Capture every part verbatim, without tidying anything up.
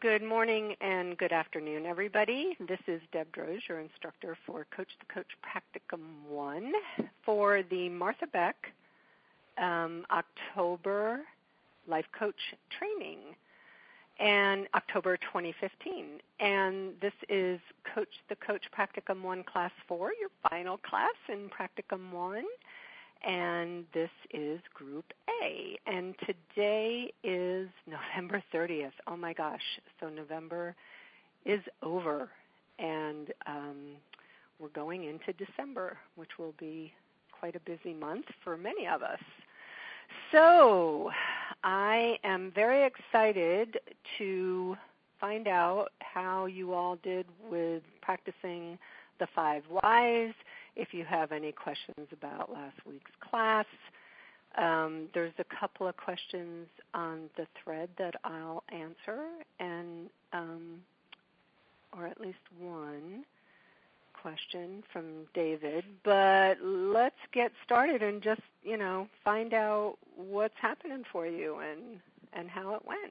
Good morning and good afternoon, everybody. This is Deb Droz, your instructor for Coach the Coach Practicum one for the Martha Beck um, October Life Coach Training and October twenty fifteen. And this is Coach the Coach Practicum one Class four, your final class in Practicum one. And this is Group A. And today is November thirtieth. Oh my gosh, so November is over. And um, we're going into December, which will be quite a busy month for many of us. So I am very excited to find out how you all did with practicing the five whys. If you have any questions about last week's class, um, there's a couple of questions on the thread that I'll answer, and um, or at least one question from David. But let's get started and just, you know, find out what's happening for you and, and how it went.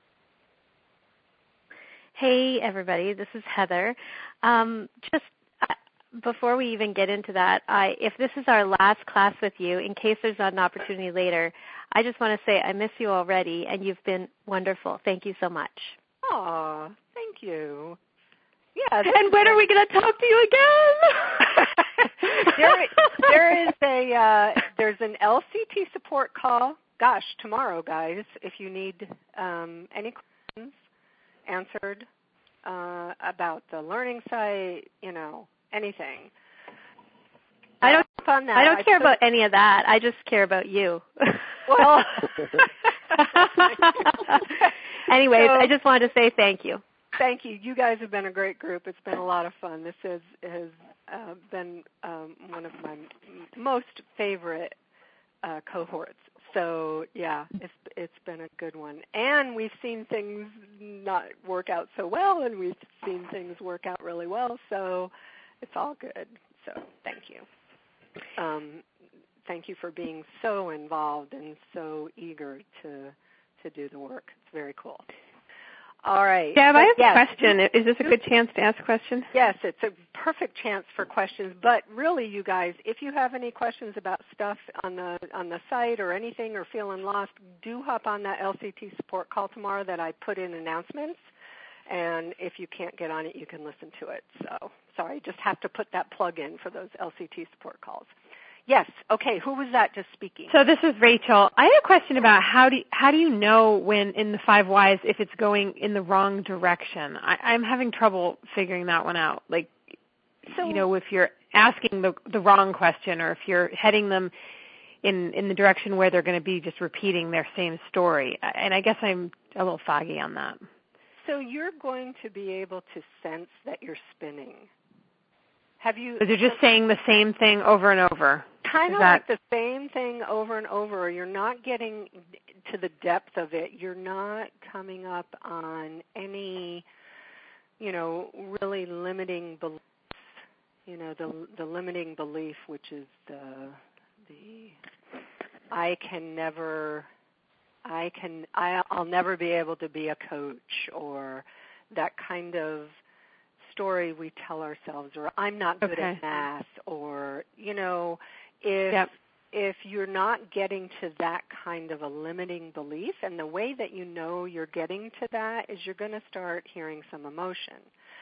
Hey, everybody. This is Heather. Um, just Before we even get into that, I, if this is our last class with you, in case there's not an opportunity later, I just want to say I miss you already, and you've been wonderful. Thank you so much. Aw, thank you. Yeah. And when are we going to talk to you again? there, there is a uh, there's an L C T support call. Gosh, tomorrow, guys. If you need um, any questions answered uh, about the learning site, you know. Anything. I don't. On that. I don't I care put, about any of that. I just care about you. Well. Anyways, so, I just wanted to say thank you. Thank you. You guys have been a great group. It's been a lot of fun. This has has uh, been um, one of my most favorite uh, cohorts. So yeah, it's it's been a good one. And we've seen things not work out so well, and we've seen things work out really well. So it's all good. So thank you. Um, thank you for being so involved and so eager to to do the work. It's very cool. All right. Deb, but I have yes. a question. Is this a good chance to ask a question? Yes, it's a perfect chance for questions. But really, you guys, if you have any questions about stuff on the on the site or anything or feeling lost, do hop on that L C T support call tomorrow that I put in announcements. And if you can't get on it, you can listen to it. So sorry, just have to put that plug in for those L C T support calls. Yes. Okay. Who was that just speaking? So this is Rachel. I had a question about how do you, how do you know when in the five whys if it's going in the wrong direction? I, I'm having trouble figuring that one out. Like, so, you know, if you're asking the the wrong question or if you're heading them in in the direction where they're going to be just repeating their same story. And I guess I'm a little foggy on that. So you're going to be able to sense that you're spinning. Have you? So they're just saying the same thing over and over. Kind of that... like the same thing over and over. You're not getting to the depth of it. You're not coming up on any, you know, really limiting beliefs. You know, the the limiting belief, which is the the I can never, I can, I, I'll never be able to be a coach, or that kind of story we tell ourselves, or I'm not good okay. at math, or, you know, if yep. if you're not getting to that kind of a limiting belief, and the way that you know you're getting to that is you're going to start hearing some emotion.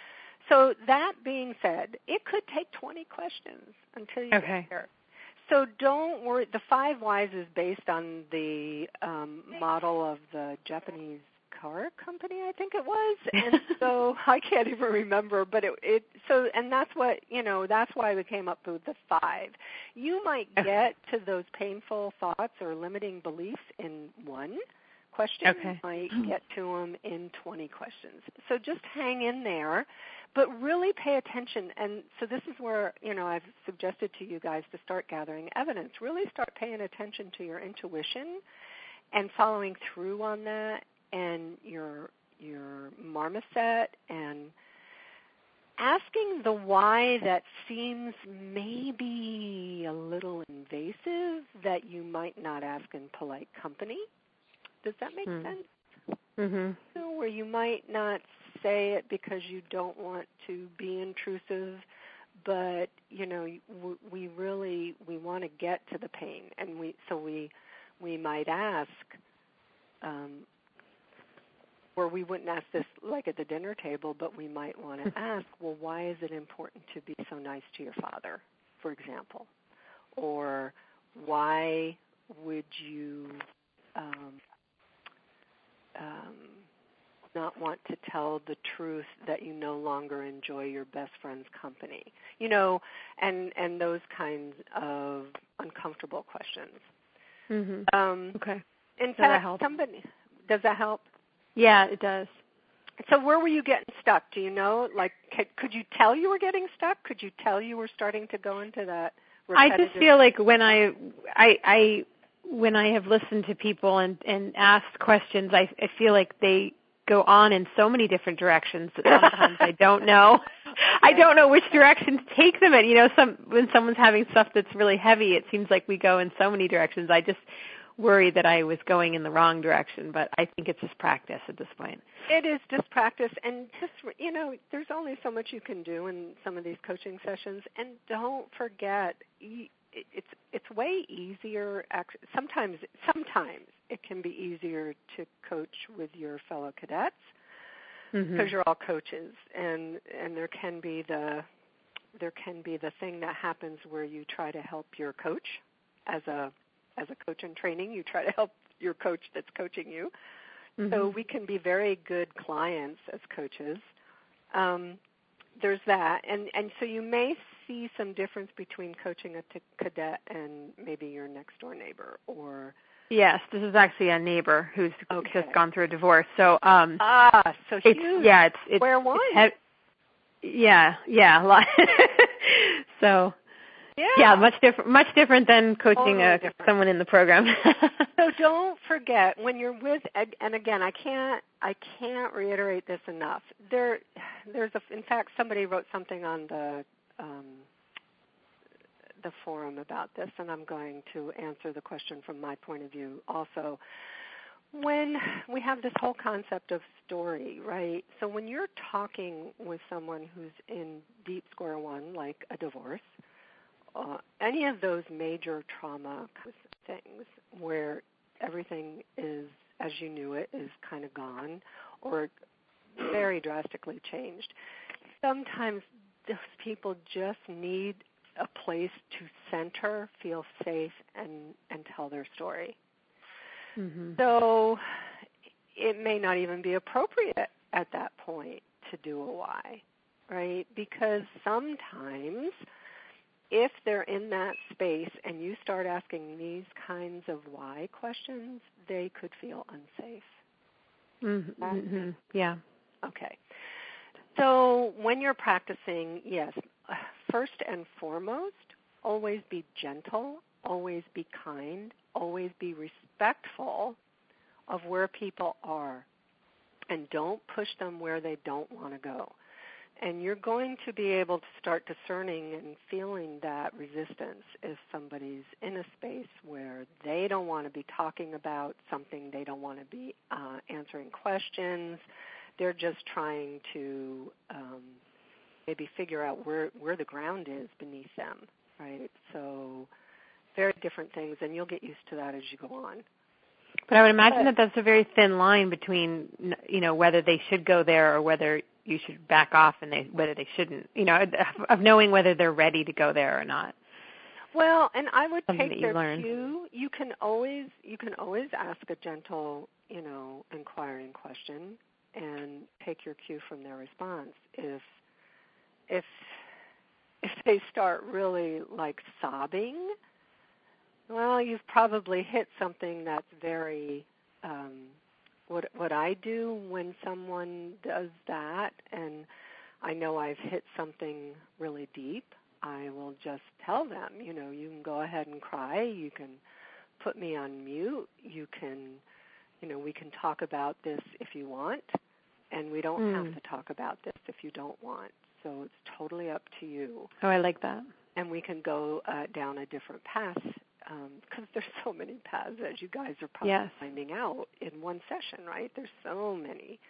So that being said, it could take twenty questions until you okay. get there. So don't worry. The five whys is based on the um, model of the Japanese car company, I think it was, and so I can't even remember. But it, it so and that's what you know. That's why we came up with the five. You might get to those painful thoughts or limiting beliefs in one question. Okay. You might get to them in twenty questions. So just hang in there. But really pay attention, and so this is where, you know, I've suggested to you guys to start gathering evidence. Really start paying attention to your intuition and following through on that, and your your marmoset, and asking the why that seems maybe a little invasive that you might not ask in polite company. Does that make hmm. sense? Mm-hmm. So where you might not say it because you don't want to be intrusive, but you know, we really we want to get to the pain, and we so we we might ask, um, or we wouldn't ask this like at the dinner table, but we might want to ask, well, why is it important to be so nice to your father, for example, or why would you um, um, not want to tell the truth that you no longer enjoy your best friend's company? You know, and, and those kinds of uncomfortable questions. Mm-hmm. Um, okay. In does fact, that help? somebody, does that help? Yeah, it does. So where were you getting stuck? Do you know? Like, could, could you tell you were getting stuck? Could you tell you were starting to go into that repetitive? I just feel like when I, I, I when I have listened to people and, and asked questions, I, I feel like they go on in so many different directions that sometimes I don't know. I don't know which direction to take them in. You know, some when someone's having stuff that's really heavy, it seems like we go in so many directions. I just worry that I was going in the wrong direction, but I think it's just practice at this point. It is just practice, and just, you know, there's only so much you can do in some of these coaching sessions, and don't forget, it's it's way easier. Sometimes, sometimes it can be easier to coach with your fellow cadets because mm-hmm. you're all coaches, and and there can be the there can be the thing that happens where you try to help your coach as a as a coach in training. You try to help your coach that's coaching you. Mm-hmm. So we can be very good clients as coaches. Um, there's that, and and so you may see some difference between coaching a t- cadet and maybe your next door neighbor, or yes, this is actually a neighbor who's okay. just gone through a divorce. So um, ah, so it's, huge. yeah, it's it's where one. It's he- yeah, yeah, a lot. so. Yeah. yeah, much different. Much different than coaching totally a, different. someone in the program. So don't forget when you're with, and again, I can't, I can't reiterate this enough. There, there's a. In fact, somebody wrote something on the um, the forum about this, and I'm going to answer the question from my point of view also. When we have this whole concept of story, right? So when you're talking with someone who's in deep square one, like a divorce. Uh, any of those major trauma things where everything is, as you knew it, is kind of gone or very drastically changed, sometimes those people just need a place to center, feel safe, and, and tell their story. Mm-hmm. So it may not even be appropriate at that point to do a why, right? Because sometimes if they're in that space and you start asking these kinds of why questions, they could feel unsafe. Mm-hmm. Mm-hmm. Yeah. Okay. So when you're practicing, yes, first and foremost, always be gentle, always be kind, always be respectful of where people are, and don't push them where they don't want to go. And you're going to be able to start discerning and feeling that resistance if somebody's in a space where they don't want to be talking about something, they don't want to be uh, answering questions. They're just trying to um, maybe figure out where, where the ground is beneath them, right? So very different things, and you'll get used to that as you go on. But I would imagine but, that that's a very thin line between, you know, whether they should go there or whether you should back off and they, whether they shouldn't, you know, of knowing whether they're ready to go there or not. Well, and I would Something take that you their learn. cue. You can always, you can always ask a gentle, you know, inquiring question and take your cue from their response. If, if, if they start really like sobbing, well, you've probably hit something that's very, um, what what I do when someone does that, and I know I've hit something really deep, I will just tell them, you know, you can go ahead and cry, you can put me on mute, you can, you know, we can talk about this if you want, and we don't mm. have to talk about this if you don't want. So it's totally up to you. Oh, I like that. And we can go uh, down a different path. Because um, there's so many paths, as you guys are probably yes. finding out in one session, right? There's so many.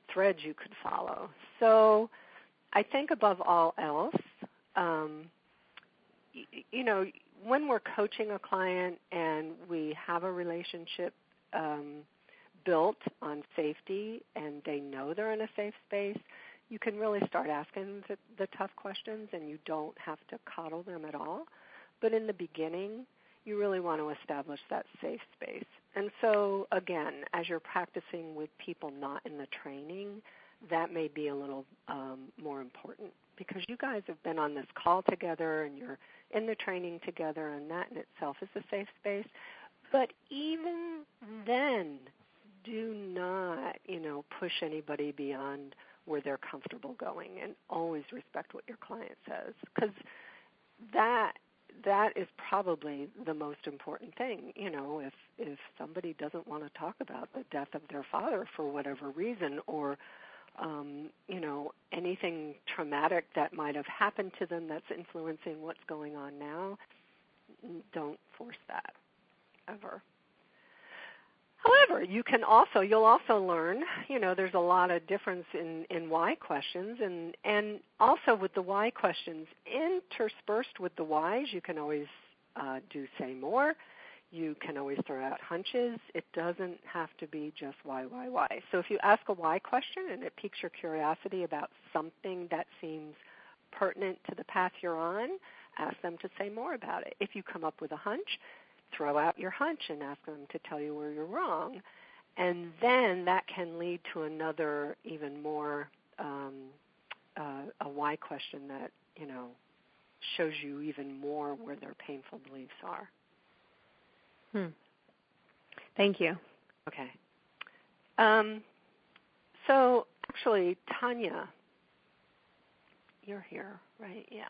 threads you could follow. So I think above all else, um, y- you know, when we're coaching a client and we have a relationship um, built on safety and they know they're in a safe space, you can really start asking the, the tough questions and you don't have to coddle them at all. But in the beginning, you really want to establish that safe space. And so, again, as you're practicing with people not in the training, that may be a little um, more important because you guys have been on this call together and you're in the training together, and that in itself is a safe space. But even then, do not, you know, push anybody beyond where they're comfortable going, and always respect what your client says, because that that is probably the most important thing. You know, if if somebody doesn't want to talk about the death of their father for whatever reason, or um, you know, anything traumatic that might have happened to them that's influencing what's going on now, don't force that ever. However, you can also, you'll also learn, you know, there's a lot of difference in, in why questions, and, and also with the why questions, interspersed with the whys, you can always uh, do say more. You can always throw out hunches. It doesn't have to be just why, why, why. So if you ask a why question and it piques your curiosity about something that seems pertinent to the path you're on, ask them to say more about it. If you come up with a hunch, throw out your hunch and ask them to tell you where you're wrong. And then that can lead to another even more, um, uh, a why question that, you know, shows you even more where their painful beliefs are. Hmm. Thank you. Okay. Um, so actually, Tanya, you're here, right? Yeah.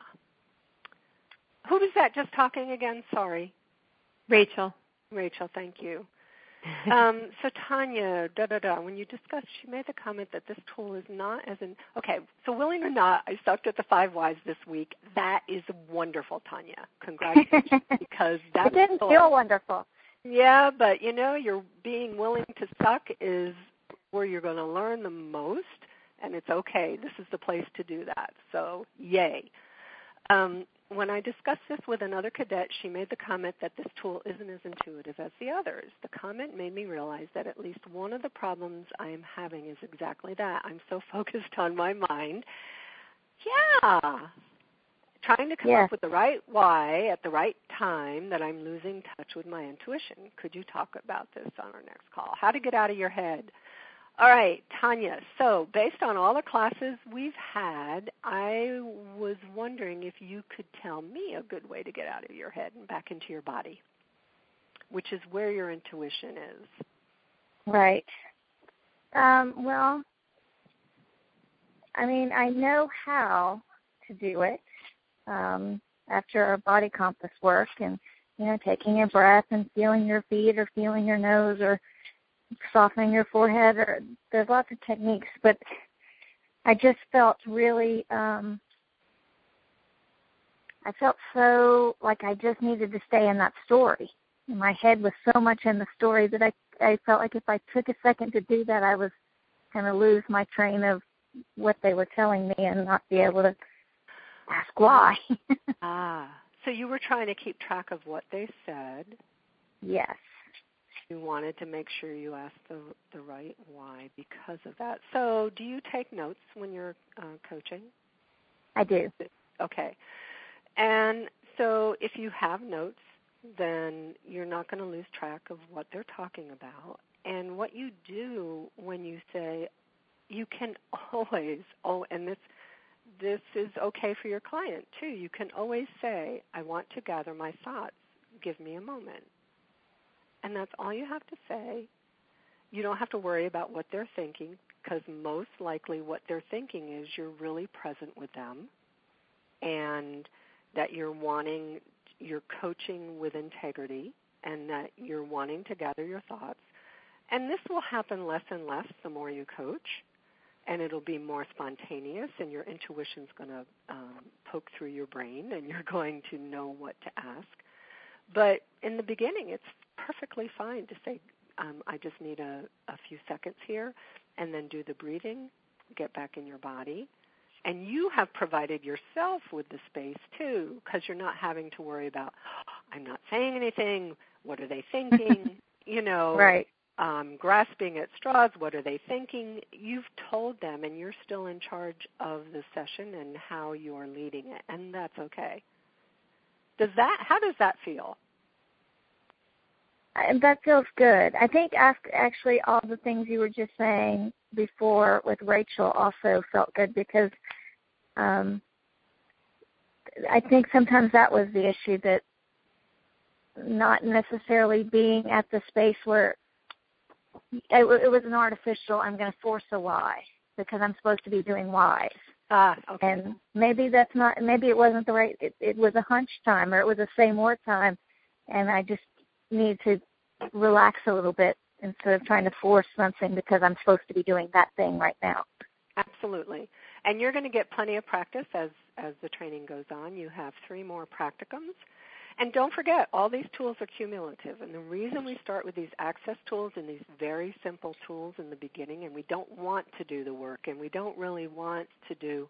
Who was that just talking again? Sorry. Rachel. Rachel, thank you. um, so Tanya, da da da. When you discussed, she made the comment that this tool is not as in. Okay, so willing or not, I sucked at the five whys this week. That is wonderful, Tanya. Congratulations, because that's it didn't cool. feel wonderful. Yeah, but you know, you're being willing to suck is where you're going to learn the most, and it's okay. This is the place to do that. So, yay. Um, when I discussed this with another cadet, she made the comment that this tool isn't as intuitive as the others. The comment made me realize that at least one of the problems I am having is exactly that. I'm so focused on my mind. Yeah. Trying to come yeah. up with the right why at the right time that I'm losing touch with my intuition. Could you talk about this on our next call? How to get out of your head. All right, Tanya, so based on all the classes we've had, I was wondering if you could tell me a good way to get out of your head and back into your body, which is where your intuition is. Right. Um, well, I mean, I know how to do it um, after our body compass work and, you know, taking a breath and feeling your feet or feeling your nose or softening your forehead, or there's lots of techniques, but I just felt really, um, I felt so like I just needed to stay in that story. My head was so much in the story that I, I felt like if I took a second to do that, I was going to lose my train of what they were telling me and not be able to ask why. Ah, so you were trying to keep track of what they said. Yes. You wanted to make sure you asked the the right why because of that. So do you take notes when you're uh, coaching? I do. Okay. And so if you have notes, then you're not going to lose track of what they're talking about. And what you do when you say, you can always, oh, and this this is okay for your client too, you can always say, I want to gather my thoughts. Give me a moment. And that's all you have to say. You don't have to worry about what they're thinking, because most likely what they're thinking is you're really present with them and that you're wanting, you're coaching with integrity and that you're wanting to gather your thoughts. And this will happen less and less the more you coach, and it'll be more spontaneous, and your intuition's going to um, poke through your brain and you're going to know what to ask. But in the beginning, it's perfectly fine to say, um, I just need a, a few seconds here, and then do the breathing, get back in your body. And you have provided yourself with the space, too, because you're not having to worry about, oh, I'm not saying anything, what are they thinking, you know, right. um, grasping at straws, what are they thinking? You've told them, and you're still in charge of the session and how you're leading it, and that's okay. Does that, how does that feel? And that feels good. I think actually all the things you were just saying before with Rachel also felt good because um, I think sometimes that was the issue, that not necessarily being at the space where it, it was an artificial, I'm going to force a why because I'm supposed to be doing whys. Ah, okay. And maybe that's not, maybe it wasn't the right, it, it was a hunch time or it was a say more time, and I just need to relax a little bit instead of trying to force something because I'm supposed to be doing that thing right now. Absolutely. And you're going to get plenty of practice as, as the training goes on. You have three more practicums. And don't forget, all these tools are cumulative. And the reason we start with these access tools and these very simple tools in the beginning, and we don't want to do the work, and we don't really want to do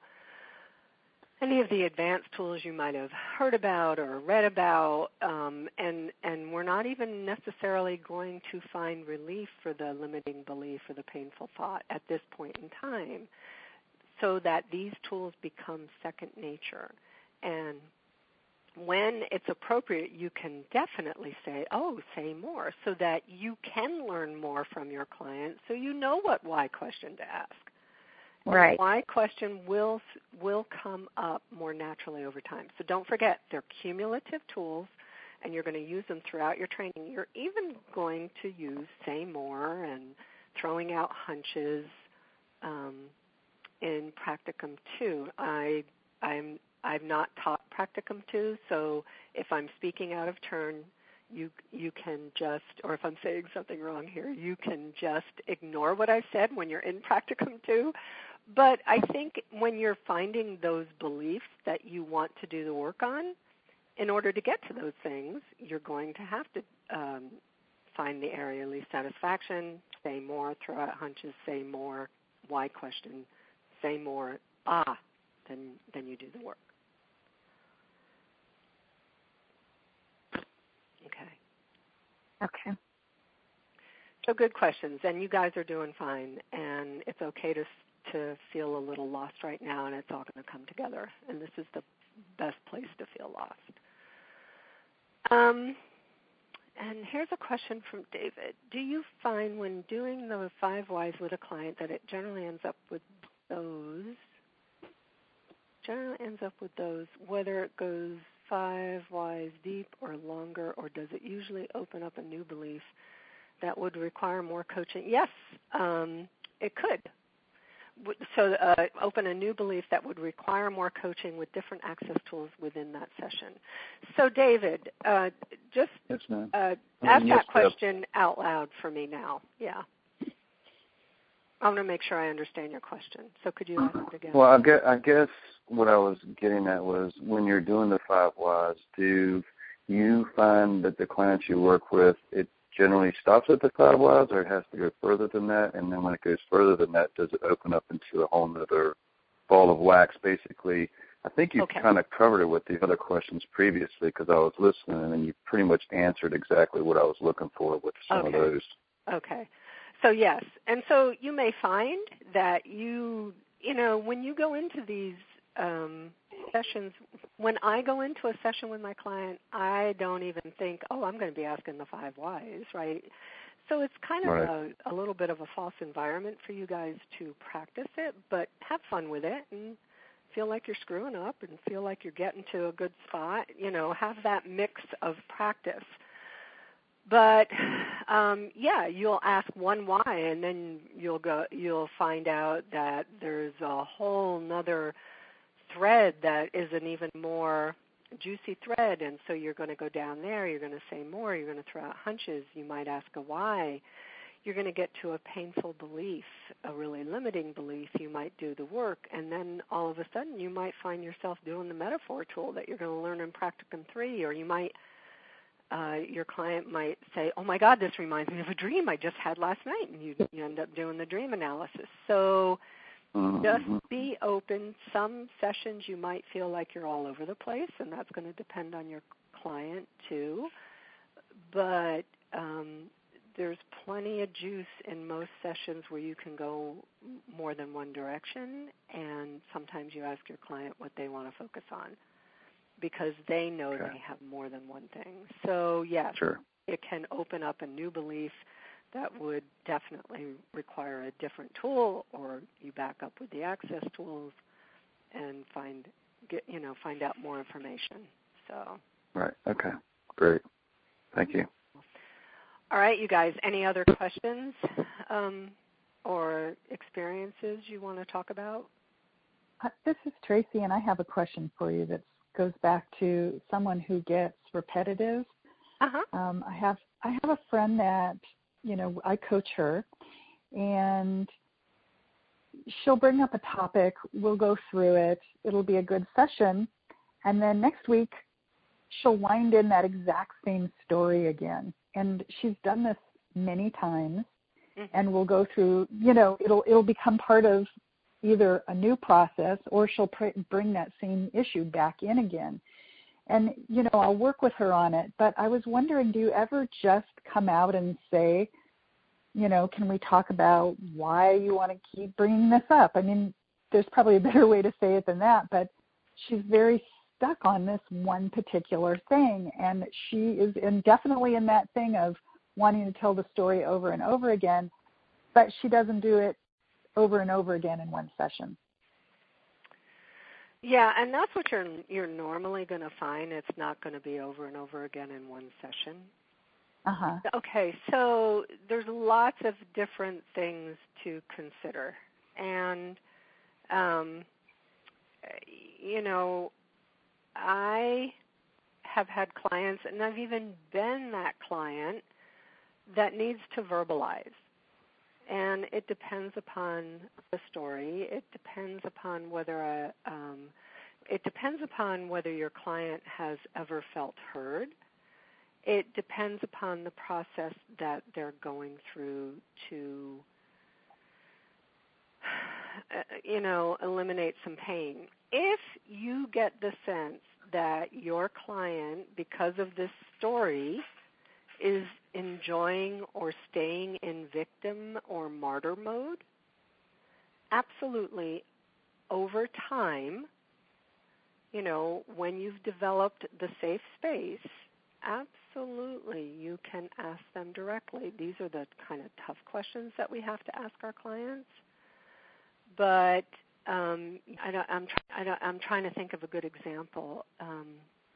any of the advanced tools you might have heard about or read about, um, and, and we're not even necessarily going to find relief for the limiting belief or the painful thought at this point in time, so that these tools become second nature. And when it's appropriate, you can definitely say, oh, say more, so that you can learn more from your client so you know what why question to ask. Right. The why question will will come up more naturally over time. So don't forget, they're cumulative tools, and you're going to use them throughout your training. You're even going to use say more and throwing out hunches um, in Practicum two. I I'm I've not taught Practicum two, so if I'm speaking out of turn, you you can just, or if I'm saying something wrong here, you can just ignore what I said when you're in Practicum two. But I think when you're finding those beliefs that you want to do the work on, in order to get to those things, you're going to have to um, find the area of least satisfaction, say more, throw out hunches, say more, why question, say more, ah, then, then you do the work. Okay. Okay. So good questions, and you guys are doing fine, and it's okay to to feel a little lost right now, and it's all going to come together, and this is the best place to feel lost. Um, and here's a question from David. Do you find when doing the five whys with a client that it generally ends up with those, generally ends up with those, whether it goes five whys deep or longer, or does it usually open up a new belief that would require more coaching? Yes, um, it could. So uh, open a new belief that would require more coaching with different access tools within that session. So David, uh, just yes, ma'am. Uh, I ask mean, that yes, question yep. out loud for me now. Yeah. I want to make sure I understand your question. So could you ask it again? Well, I guess, I guess what I was getting at was when you're doing the five whys, do you find that the clients you work with, it generally stops at the five whys, or it has to go further than that? And then when it goes further than that, does it open up into a whole other ball of wax, basically? I think you okay. kind of covered it with the other questions previously because I was listening, and you pretty much answered exactly what I was looking for with some okay. of those. Okay. So, yes. And so you may find that you, you know, when you go into these um, sessions, when I go into a session with my client, I don't even think, oh, I'm going to be asking the five whys, right? So it's kind of right. a, a little bit of a false environment for you guys to practice it, but have fun with it and feel like you're screwing up and feel like you're getting to a good spot. You know, have that mix of practice. But um, yeah, you'll ask one why, and then you'll go. You'll find out that there's a whole nother thread that is an even more juicy thread, and so you're going to go down there. You're going to say more. You're going to throw out hunches. You might ask a why. You're going to get to a painful belief, a really limiting belief. You might do the work, and then all of a sudden you might find yourself doing the metaphor tool that you're going to learn in Practicum three, or you might uh, your client might say, oh my God, this reminds me of a dream I just had last night, and you, you end up doing the dream analysis. So Mm-hmm. just be open. Some sessions you might feel like you're all over the place, and that's going to depend on your client too. But um, there's plenty of juice in most sessions where you can go more than one direction, and sometimes you ask your client what they want to focus on because they know Okay. they have more than one thing. So yes, Sure. it can open up a new belief that would definitely require a different tool, or you back up with the access tools and find get you know find out more information. So Right. Okay. Great. Thank you. all right, you guys, any other questions um, or experiences you want to talk about? Uh, this is Tracy, and I have a question for you that goes back to someone who gets repetitive. Uh-huh. Um, I have I have a friend that, you know, I coach her, and she'll bring up a topic. We'll go through it. It'll be a good session, and then next week she'll wind in that exact same story again. And she's done this many times, mm-hmm. and we'll go through, you know, it'll it'll become part of either a new process, or she'll pr- bring that same issue back in again. And, you know, I'll work with her on it. But I was wondering, do you ever just come out and say, you know, can we talk about why you want to keep bringing this up? I mean, there's probably a better way to say it than that, but she's very stuck on this one particular thing, and she is in, definitely in that thing of wanting to tell the story over and over again, but she doesn't do it over and over again in one session. Yeah, and that's what you're you're normally going to find. It's not going to be over and over again in one session. Uh-huh. Okay, so there's lots of different things to consider. And, um, you know, I have had clients, and I've even been that client that needs to verbalize. And it depends upon the story. It depends upon whether a, um, it depends upon whether your client has ever felt heard. It depends upon the process that they're going through to, you know, eliminate some pain. If you get the sense that your client, because of this story, is enjoying or staying in victim or martyr mode, absolutely, over time, you know, when you've developed the safe space, absolutely, you can ask them directly. These are the kind of tough questions that we have to ask our clients. But um, I don't, I'm, try, I don't, I'm trying to think of a good example. Um,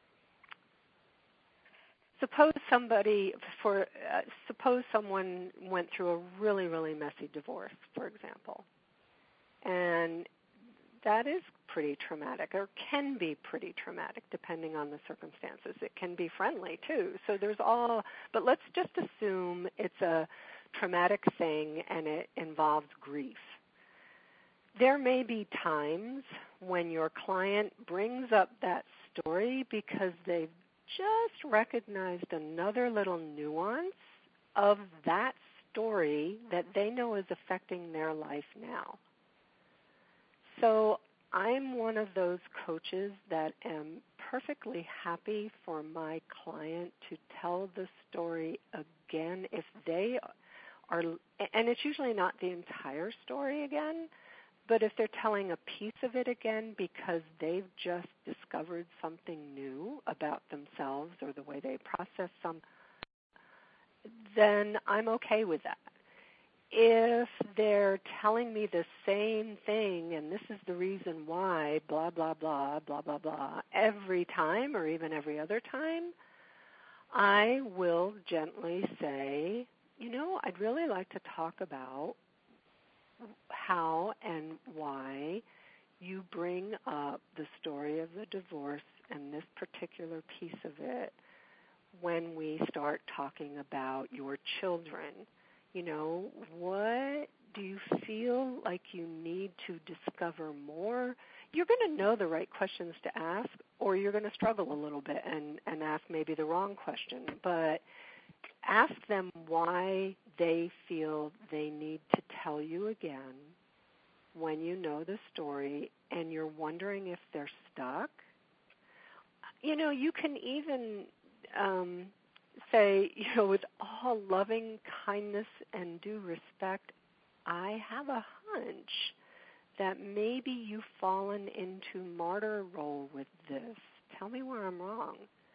suppose somebody, for uh, suppose someone went through a really, really messy divorce, for example, and that is pretty traumatic, or can be pretty traumatic depending on the circumstances. It can be friendly too. So there's all, but let's just assume it's a traumatic thing and it involves grief. There may be times when your client brings up that story because they've just recognized another little nuance of that story that they know is affecting their life now. So I'm one of those coaches that am perfectly happy for my client to tell the story again if they are, and it's usually not the entire story again, but if they're telling a piece of it again because they've just discovered something new about themselves or the way they process some, then I'm okay with that. If they're telling me the same thing and this is the reason why, blah, blah, blah, blah, blah, blah, every time or even every other time, I will gently say, you know, I'd really like to talk about how and why you bring up the story of the divorce and this particular piece of it when we start talking about your children. You know, what do you feel like you need to discover more? You're going to know the right questions to ask, or you're going to struggle a little bit and, and ask maybe the wrong question. But ask them why they feel they need to tell you again when you know the story and you're wondering if they're stuck. You know, you can even um, say, you know, with all loving kindness and due respect, I have a hunch that maybe you've fallen into martyr role with this. Tell me where I'm wrong.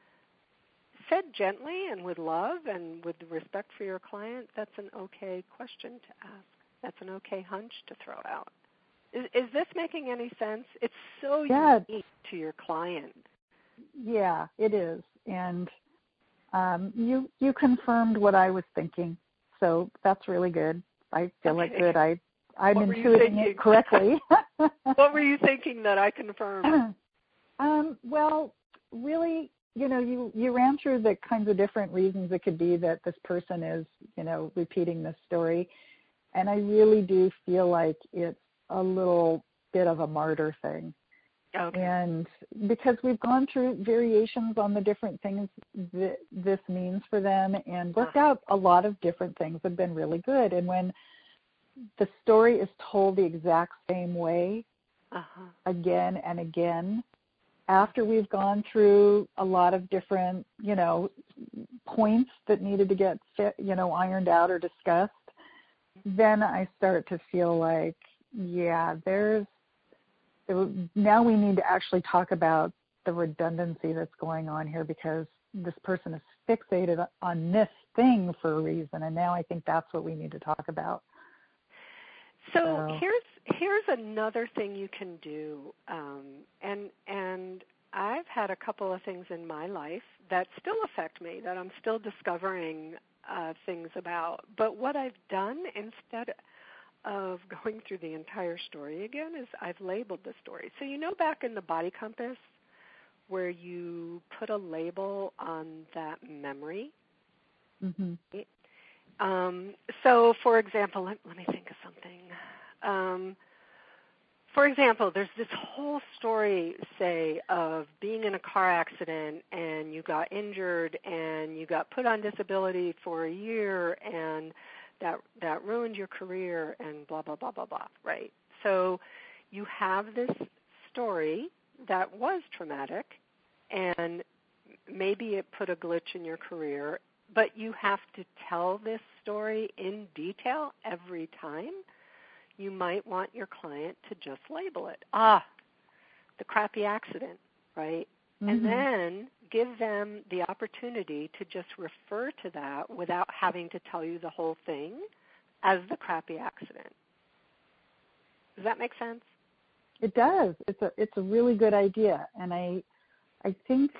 Said gently and with love and with respect for your client, that's an okay question to ask. That's an okay hunch to throw out. Is, is this making any sense? It's so yeah. unique to your client. Yeah, it is. And um, you you confirmed what I was thinking, so that's really good. I feel okay. like good. I I'm what intuiting it correctly. What were you thinking that I confirmed? um, well, really, you know, you, you ran through the kinds of different reasons it could be that this person is, you know, repeating this story. And I really do feel like it's a little bit of a martyr thing. Okay. And because we've gone through variations on the different things that this means for them and worked uh-huh. out a lot of different things have been really good. And when the story is told the exact same way uh-huh. again and again, after we've gone through a lot of different, you know, points that needed to get, fit, you know, ironed out or discussed, then I start to feel like, yeah, there's, now we need to actually talk about the redundancy that's going on here because this person is fixated on this thing for a reason, and now I think that's what we need to talk about. So, so. here's here's another thing you can do, um, and and I've had a couple of things in my life that still affect me, that I'm still discovering uh, things about. But what I've done instead of going through the entire story again is I've labeled the story. So you know back in the Body Compass where you put a label on that memory? Mm-hmm. Right? Um, so, for example, let, let me think of something. Um, for example, there's this whole story, say, of being in a car accident and you got injured and you got put on disability for a year and that that ruined your career and blah, blah, blah, blah, blah, right? So you have this story that was traumatic and maybe it put a glitch in your career, but you have to tell this story in detail every time. You might want your client to just label it. Ah, the crappy accident, right? Mm-hmm. And then give them the opportunity to just refer to that without having to tell you the whole thing as the crappy accident. Does that make sense? It does. It's a it's a really good idea, and I I think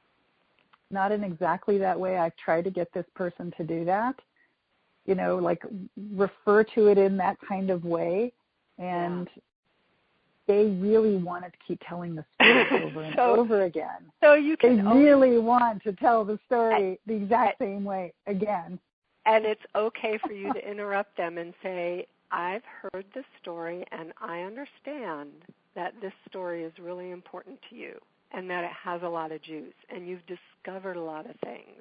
not in exactly that way. I've tried to get this person to do that. You know, like refer to it in that kind of way, and yeah. they really wanted to keep telling the story over and so, over again. So you can they only, really want to tell the story I, the exact same way again. And it's okay for you to interrupt them and say, I've heard this story and I understand that this story is really important to you and that it has a lot of juice and you've discovered a lot of things.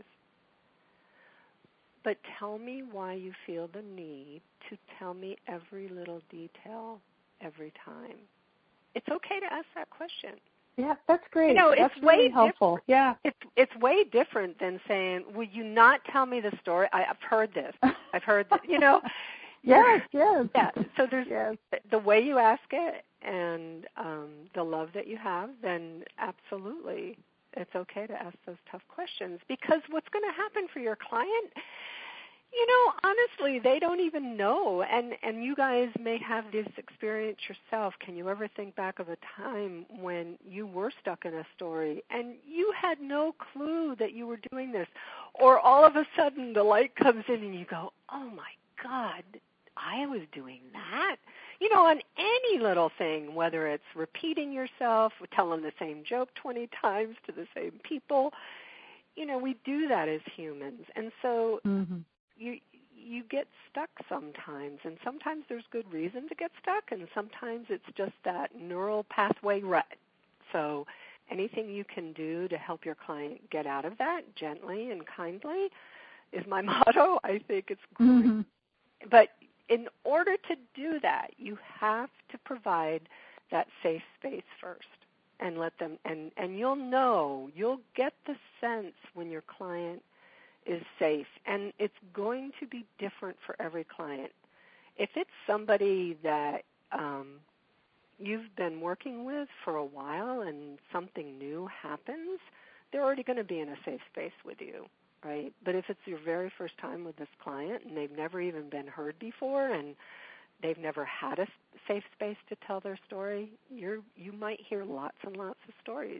But tell me why you feel the need to tell me every little detail every time. It's okay to ask that question. Yeah, that's great. You know, that's it's really way helpful. Yeah, it's it's way different than saying, "Will you not tell me the story? I, I've heard this. I've heard this." You know. yes, yes. Yeah. So there's yes. the way you ask it and um, the love that you have. Then absolutely, it's okay to ask those tough questions because what's going to happen for your client? You know, honestly, they don't even know, and, and you guys may have this experience yourself. Can you ever think back of a time when you were stuck in a story and you had no clue that you were doing this, or all of a sudden the light comes in and you go, oh, my God, I was doing that? You know, on any little thing, whether it's repeating yourself, telling the same joke twenty times to the same people, you know, we do that as humans, and so... Mm-hmm. You you get stuck sometimes, and sometimes there's good reason to get stuck, and sometimes it's just that neural pathway rut. So anything you can do to help your client get out of that gently and kindly is my motto. I think it's great. Mm-hmm. But in order to do that, you have to provide that safe space first and let them, and, and you'll know, you'll get the sense when your client is safe, and it's going to be different for every client. If it's somebody that um, you've been working with for a while and something new happens, they're already going to be in a safe space with you, right? But if it's your very first time with this client and they've never even been heard before and they've never had a safe space to tell their story, you're, you might hear lots and lots of stories.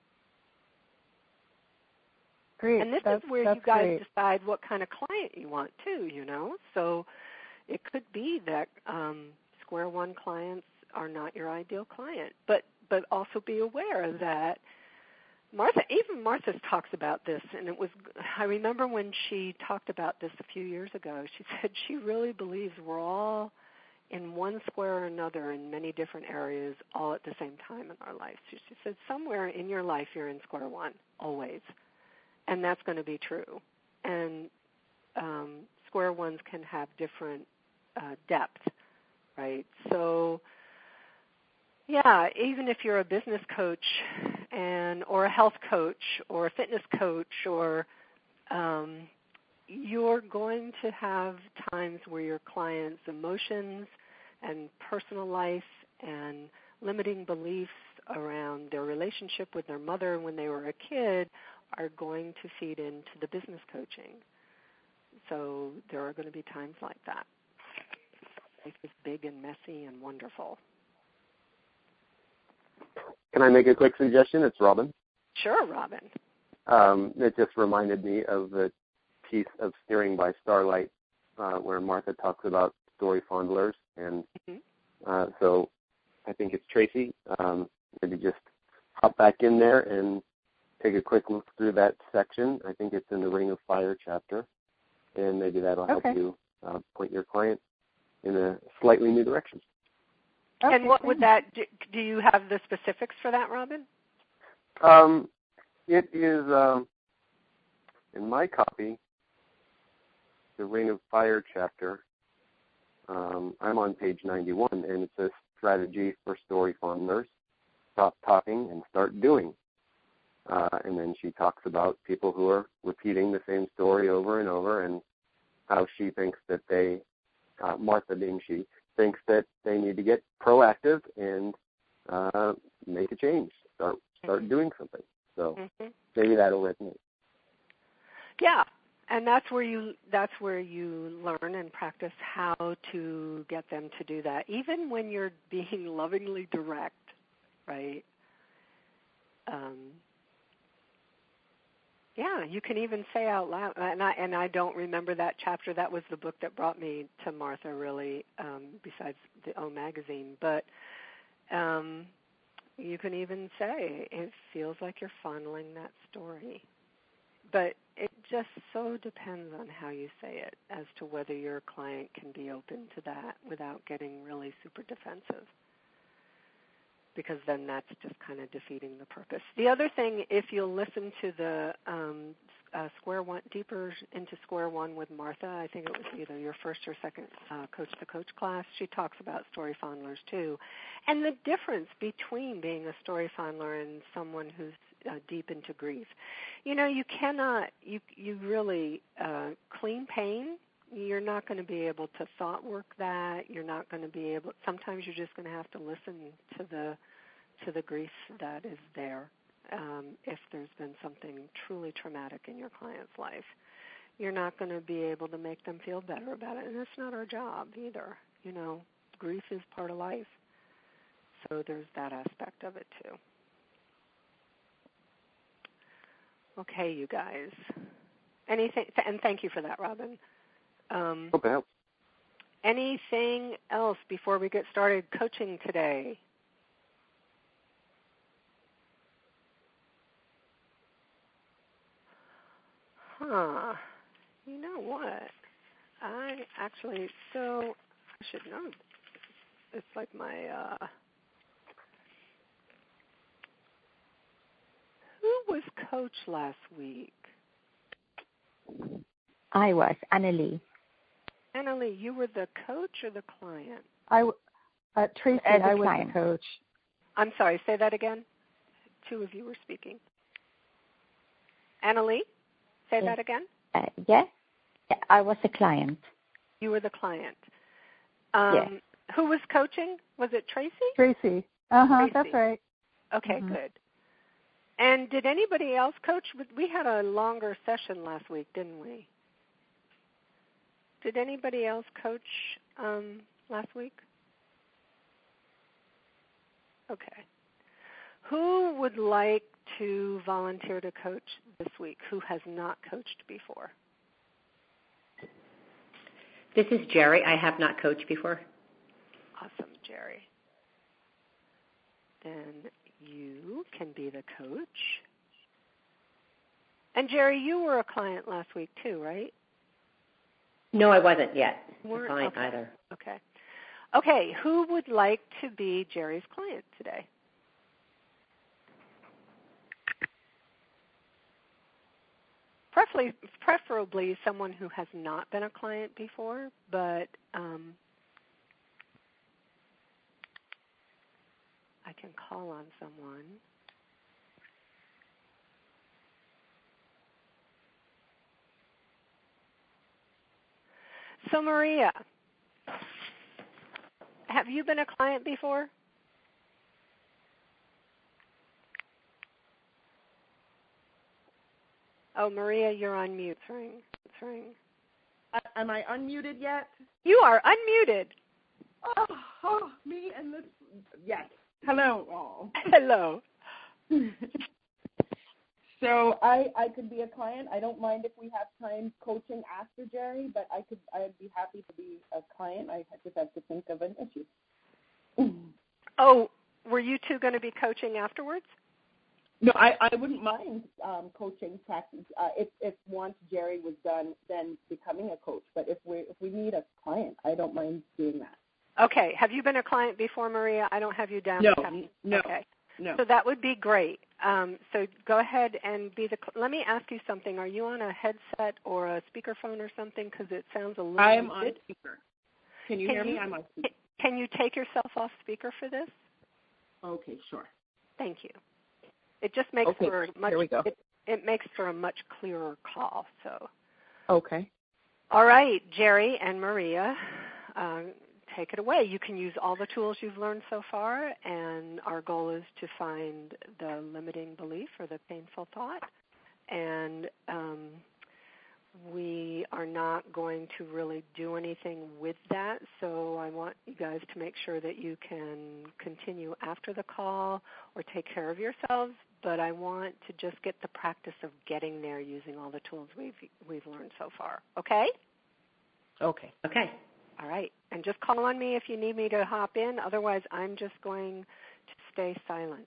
Great. And this that's, is where you guys great. decide what kind of client you want too, you know. So it could be that um, square one clients are not your ideal client, but but also be aware that Martha, even Martha talks about this, and it was, I remember when she talked about this a few years ago, she said she really believes we're all in one square or another in many different areas all at the same time in our life. She, she said somewhere in your life you're in square one, always. And that's going to be true. And um, square ones can have different uh, depth, right? So, yeah, even if you're a business coach and or a health coach or a fitness coach, or um, you're going to have times where your clients' emotions and personal life and limiting beliefs around their relationship with their mother when they were a kid are going to feed into the business coaching. So there are going to be times like that. Life is big and messy and wonderful. Can I make a quick suggestion? It's Robin. Sure, Robin. Um, it just reminded me of the piece of Steering by Starlight uh, where Martha talks about story fondlers. And mm-hmm. uh, so I think it's Tracy. Um, maybe just hop back in there and take a quick look through that section. I think it's in the Ring of Fire chapter, and maybe that'll help okay. you uh, point your client in a slightly new direction. Okay. And what would that, do, do you have the specifics for that, Robin? Um, it is, um, in my copy, the Ring of Fire chapter. Um, I'm on page ninety-one, and it's a strategy for story fondlers. Stop talking and start doing. Uh, and then she talks about people who are repeating the same story over and over, and how she thinks that they, uh, Martha being she, thinks that they need to get proactive and uh, make a change, start start mm-hmm. doing something. So mm-hmm. maybe that'll resonate. Yeah, and that's where you that's where you learn and practice how to get them to do that, even when you're being lovingly direct, right? Um, Yeah, you can even say out loud, and I, and I don't remember that chapter. That was the book that brought me to Martha, really, um, besides the O magazine. But um, you can even say, it feels like you're fondling that story. But it just so depends on how you say it as to whether your client can be open to that without getting really super defensive, because then that's just kind of defeating the purpose. The other thing, if you'll listen to the um, uh, Square One, Deeper into Square One with Martha, I think it was either your first or second uh, Coach to Coach class, she talks about story fondlers too. And the difference between being a story fondler and someone who's uh, deep into grief. You know, you cannot, you, you really, uh, clean pain, you're not going to be able to thought work that. You're not going to be able, sometimes you're just going to have to listen to the to the grief that is there um, if there's been something truly traumatic in your client's life. You're not going to be able to make them feel better about it, and that's not our job either. You know, grief is part of life, so there's that aspect of it too. Okay, you guys. Anything, and thank you for that, Robin. Um, Hope it helps. Anything else before we get started coaching today? Huh. You know what? I actually, so I should know. It's like my, uh, who was coach last week? I was, Annalie. Annalie, you were the coach or the client? I, uh, Tracy, As a I was client. the coach. I'm sorry, say that again. Two of you were speaking. Annalie, say Yes. that again. Uh, yes, yeah, I was a client. You were the client. Um, Yes. Who was coaching? Was it Tracy? Tracy. Uh-huh, Tracy. that's right. Okay, Mhm. good. And did anybody else coach? We had a longer session last week, didn't we? Did anybody else coach um, last week? Okay. Who would like to volunteer to coach this week who has not coached before? This is Jerry. I have not coached before. Awesome, Jerry. Then you can be the coach. And Jerry, you were a client last week too, right? No, I wasn't yet You weren't? a client Okay. either. Okay. Okay, who would like to be Jerry's client today? Preferably, preferably someone who has not been a client before, but um, I can call on someone. So Maria, have you been a client before? Oh, Maria, you're on mute. It's ring. It's ring. Uh, am I unmuted yet? You are unmuted. Oh, oh, me and this. Yes. Hello, all. Hello. So I, I could be a client. I don't mind if we have time coaching after Jerry, but I could I'd be happy to be a client. I just have to think of an issue. Oh, were you two going to be coaching afterwards? No, I, I wouldn't mind um, coaching practice uh, if if once Jerry was done, then becoming a coach. But if we if we need a client, I don't mind doing that. Okay. Have you been a client before, Maria? I don't have you down. No, Have- no, Okay. no. So that would be great. Um, so go ahead and be the. Let me ask you something. Are you on a headset or a speakerphone or something? Because it sounds a little. I am on muted. speaker. Can you Can hear you, me? I'm on speaker. Can you take yourself off speaker for this? Okay, sure. Thank you. It just makes Okay, for a much. here we go. It, it makes for a much clearer call. So. Okay. All right, Jerry and Maria, uh, take it away. You can use all the tools you've learned so far, and our goal is to find the limiting belief or the painful thought. And um, we are not going to really do anything with that, so I want you guys to make sure that you can continue after the call or take care of yourselves, but I want to just get the practice of getting there using all the tools we've we've learned so far. Okay? Okay. Okay. All right. And just call on me if you need me to hop in. Otherwise, I'm just going to stay silent.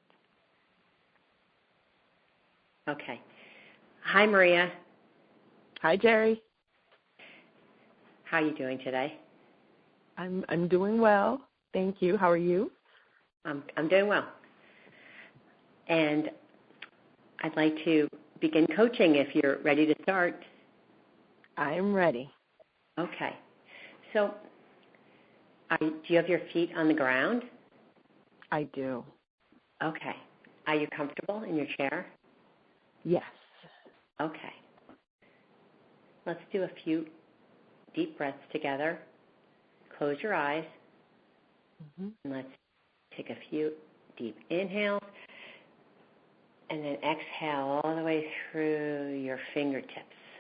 Okay. Hi, Maria. Hi, Jerry. How are you doing today? I'm I'm doing well. Thank you. How are you? I'm I'm doing well. And I'd like to begin coaching if you're ready to start. I'm ready. Okay. So, are, do you have your feet on the ground? I do. Okay. Are you comfortable in your chair? Yes. Okay. Let's do a few deep breaths together. Close your eyes. Mm-hmm. And let's take a few deep inhales. And then exhale all the way through your fingertips.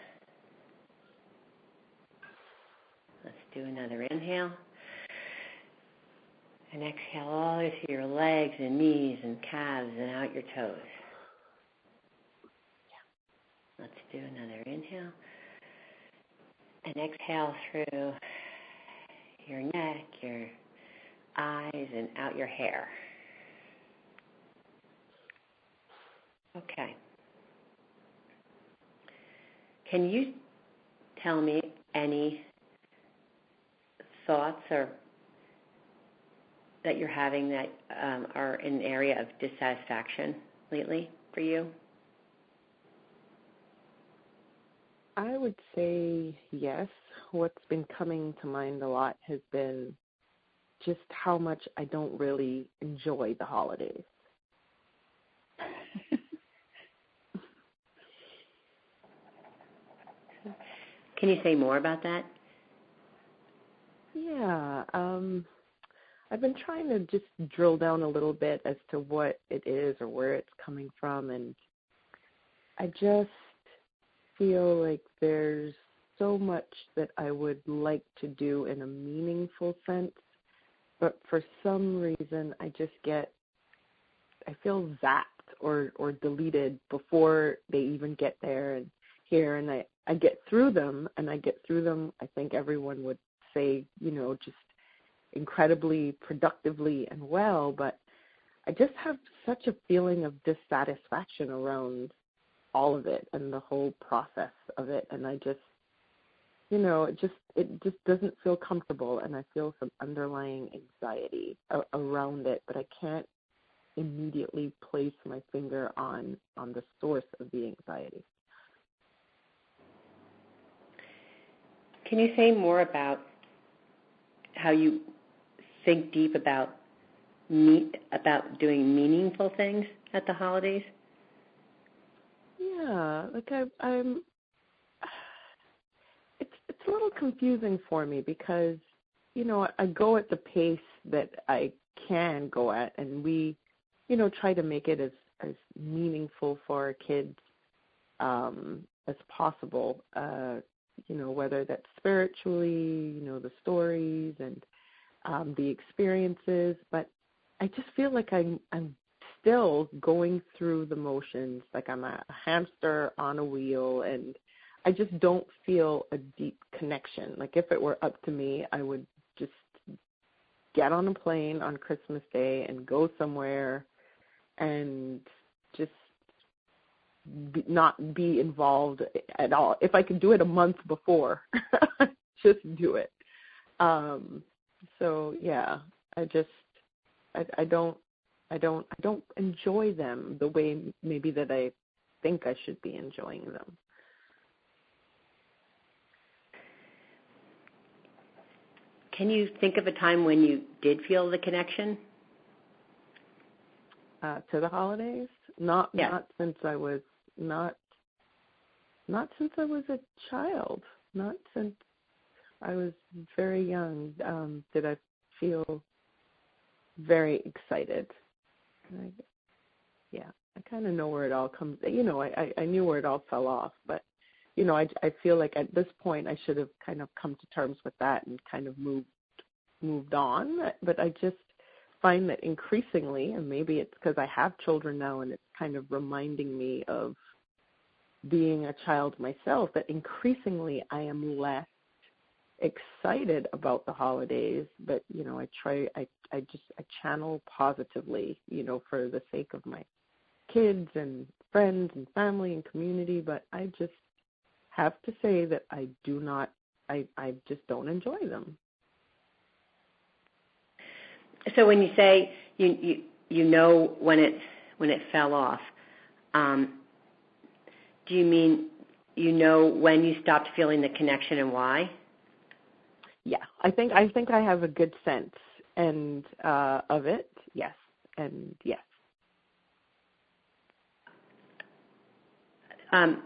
Let's do another inhale. And exhale all the way through your legs and knees and calves and out your toes. Let's do another inhale. And exhale through your neck, your eyes, and out your hair. Okay. Can you tell me any thoughts or that you're having that um, are in an area of dissatisfaction lately for you? I would say yes. What's been coming to mind a lot has been just how much I don't really enjoy the holidays. Can you say more about that? Yeah, um, I've been trying to just drill down a little bit as to what it is or where it's coming from, and I just feel like there's so much that I would like to do in a meaningful sense, but for some reason I just get, I feel zapped or, or deleted before they even get there and here, and I, I get through them, and I get through them, I think everyone would say, you know, just incredibly productively and well, but I just have such a feeling of dissatisfaction around all of it and the whole process of it, and I just, you know, it just it just doesn't feel comfortable, and I feel some underlying anxiety a- around it, but I can't immediately place my finger on on the source of the anxiety. Can you say more about how you think deep about me, about doing meaningful things at the holidays? Yeah, like I, I'm. It's it's a little confusing for me because, you know, I go at the pace that I can go at, and we, you know, try to make it as as meaningful for our kids um, as possible. Uh, you know, whether that's spiritually, you know, the stories and um, the experiences, but I just feel like I'm I'm still going through the motions, like I'm a hamster on a wheel, and I just don't feel a deep connection. Like if it were up to me, I would just get on a plane on Christmas Day and go somewhere and just be, not be involved at all. If I could do it a month before, just do it. Um, so yeah, I just I, I don't I don't I don't enjoy them the way maybe that I think I should be enjoying them. Can you think of a time when you did feel the connection? Uh, to the holidays? Not yeah. not since I was not not since I was a child. Not since I was very young um, did I feel very excited. I, yeah, I kind of know where it all comes. You know, I, I knew where it all fell off, but you know, I, I feel like at this point I should have kind of come to terms with that and kind of moved moved on. But I just find that increasingly, and maybe it's because I have children now and it's kind of reminding me of being a child myself, that increasingly I am less excited about the holidays, but you know, I try I, I just I channel positively, you know, for the sake of my kids and friends and family and community, but I just have to say that I do not I, I just don't enjoy them. So when you say you you, you know when it when it fell off, um, do you mean you know when you stopped feeling the connection and why? Yeah, I think I think I have a good sense and uh, of it. Yes, and yes. Um,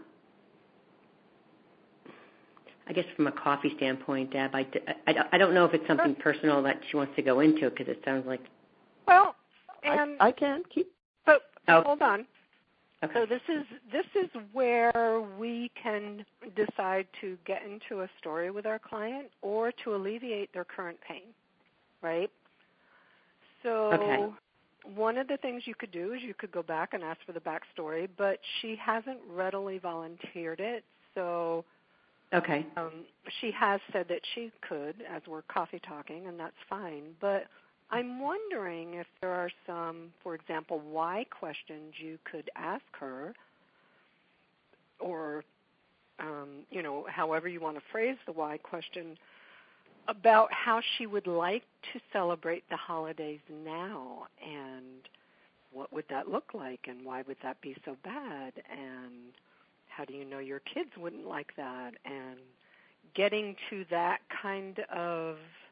I guess from a coffee standpoint, Deb, I, I, I don't know if it's something personal that she wants to go into because it sounds like. Well, and I, I can keep. But oh. hold on. Okay. So this is this is where we can decide to get into a story with our client or to alleviate their current pain, right? So okay. one of the things you could do is you could go back and ask for the backstory, but she hasn't readily volunteered it, so okay. um, she has said that she could, as we're coffee talking, and that's fine. But I'm wondering if there are some, for example, why questions you could ask her, or, um, you know, however you want to phrase the why question, about how she would like to celebrate the holidays now, and what would that look like, and why would that be so bad, and how do you know your kids wouldn't like that, and getting to that kind of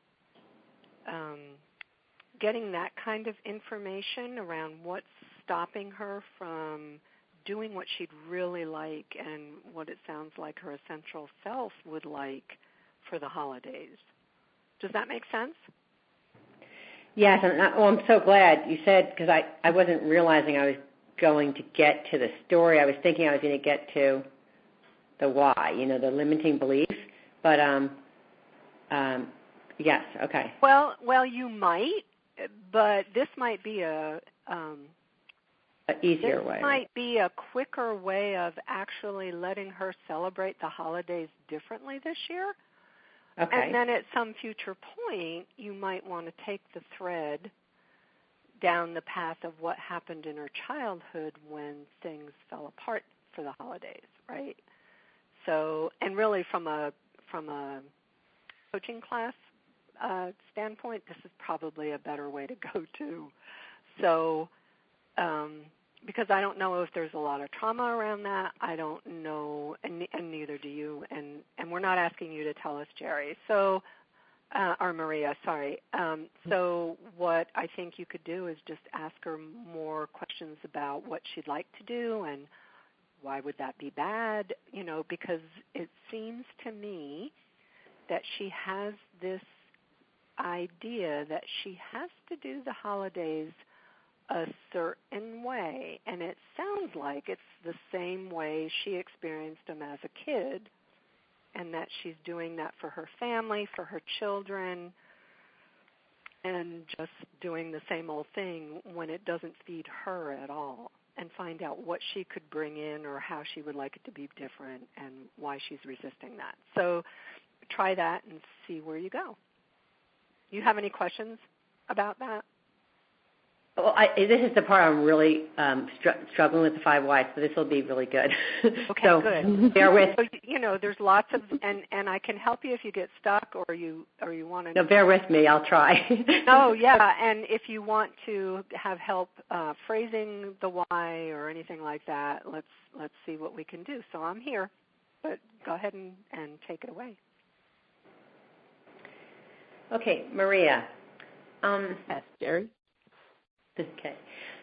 um, getting that kind of information around what's stopping her from doing what she'd really like and what it sounds like her essential self would like for the holidays. Does that make sense? Yes, and I, well, I'm so glad you said, because I, I wasn't realizing I was going to get to the story. I was thinking I was going to get to the why, you know, the limiting belief. But, um, um, yes, okay. Well, well, you might, but this might be a um, an easier this way. This might be a quicker way of actually letting her celebrate the holidays differently this year. Okay. And then at some future point, you might want to take the thread down the path of what happened in her childhood when things fell apart for the holidays, right? So, and really from a from a coaching class uh, standpoint, this is probably a better way to go to. So, um, because I don't know if there's a lot of trauma around that. I don't know, and, and neither do you. And, and we're not asking you to tell us, Jerry. So, uh, or Maria, sorry. Um, so what I think you could do is just ask her more questions about what she'd like to do and why would that be bad, you know, because it seems to me that she has this idea that she has to do the holidays a certain way, and it sounds like it's the same way she experienced them as a kid, and that she's doing that for her family, for her children, and just doing the same old thing when it doesn't feed her at all, and find out what she could bring in or how she would like it to be different and why she's resisting that. So try that and see where you go. You have any questions about that? Well, I, this is the part I'm really um, str- struggling with the five whys, so this will be really good. Okay, so good. Bear with. So, you know, there's lots of, and, and I can help you if you get stuck or you or you want to. No, bear with me. I'll try. Oh, yeah, and if you want to have help uh, phrasing the why or anything like that, let's let's see what we can do. So I'm here, but go ahead and, and take it away. Okay, Maria. Um, yes, Jerry. Okay.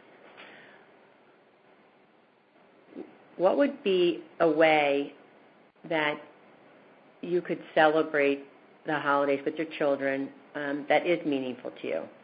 What would be a way that you could celebrate the holidays with your children um, that is meaningful to you?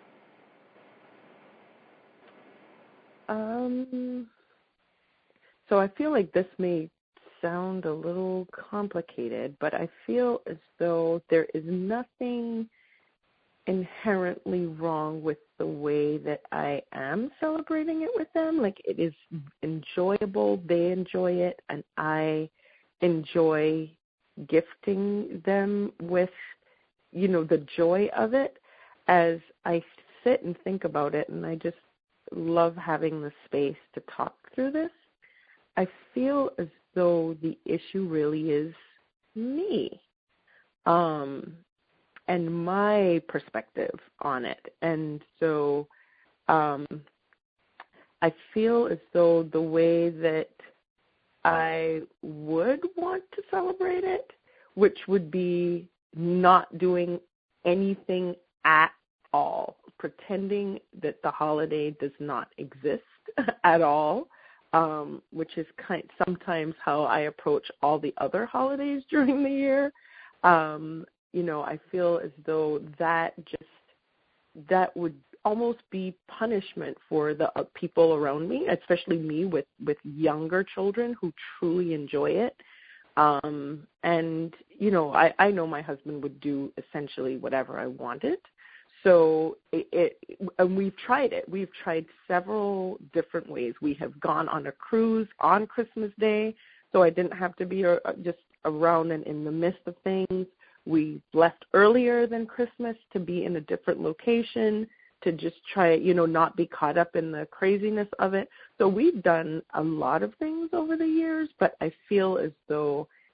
Um. So I feel like this may sound a little complicated, but I feel as though there is nothing inherently wrong with the way that I am celebrating it with them. Like, it is enjoyable, they enjoy it, and I enjoy gifting them with, you know, the joy of it as I sit and think about it, and I just love having the space to talk through this. I feel as though the issue really is me. Um, and my perspective on it. And so um, I feel as though the way that I would want to celebrate it, which would be not doing anything at all, pretending that the holiday does not exist at all, um, which is kind sometimes how I approach all the other holidays during the year. Um, you know, I feel as though that just, that would almost be punishment for the uh, people around me, especially me with, with younger children who truly enjoy it. Um, and, you know, I, I know my husband would do essentially whatever I wanted. So it, it, and we've tried it. We've tried several different ways. We have gone on a cruise on Christmas Day, so I didn't have to be uh, just around and in the midst of things. We left earlier than Christmas to be in a different location, to just try, you know, not be caught up in the craziness of it. So we've done a lot of things over the years, but I feel as though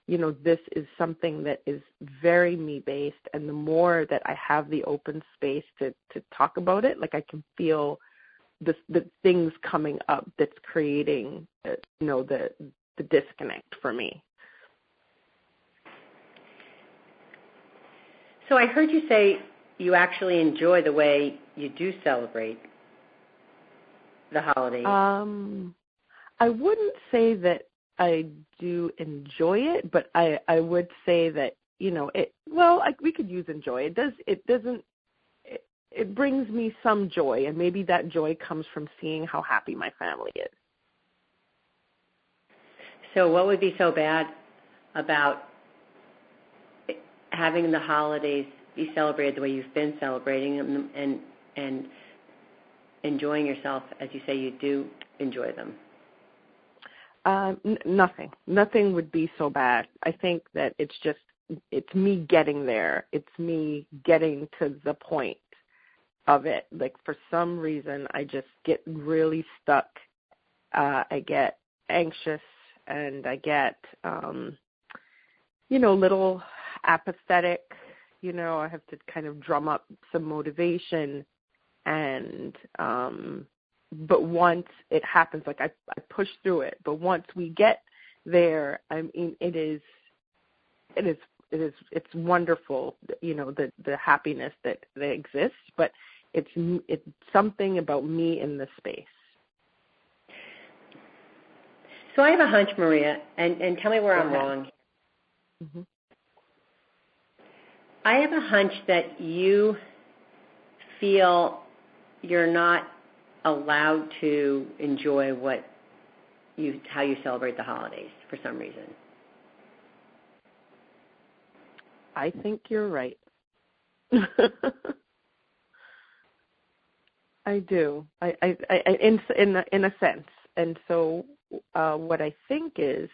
you know, this is something that is very me-based, and the more that I have the open space to, to talk about it, like I can feel the, the things coming up that's creating, uh, you know, the the disconnect for me. So I heard you say you actually enjoy the way you do celebrate the holidays. Um, I wouldn't say that I do enjoy it, but I, I would say that, you know, it, well, I, we could use enjoy. It does, it doesn't, it, it brings me some joy, and maybe that joy comes from seeing how happy my family is. So what would be so bad about having the holidays be celebrated the way you've been celebrating them, and and enjoying yourself as you say you do enjoy them? Uh, n- nothing. Nothing would be so bad. I think that it's just, it's me getting there. It's me getting to the point of it. Like, for some reason, I just get really stuck. Uh, I get anxious, and I get, um, you know, little apathetic. You know, I have to kind of drum up some motivation, and um, but once it happens, like I, I push through it. But once we get there, I mean, it is, it is, it is, it's wonderful. You know, the the happiness that that exists. But it's it's something about me in the space. So I have a hunch, Maria, and, and tell me where I'm wrong. Mm-hmm. I have a hunch that you feel you're not allowed to enjoy what you how you celebrate the holidays for some reason. I think you're right. I do. I, I, I in in a, in a sense, and so uh, what I think is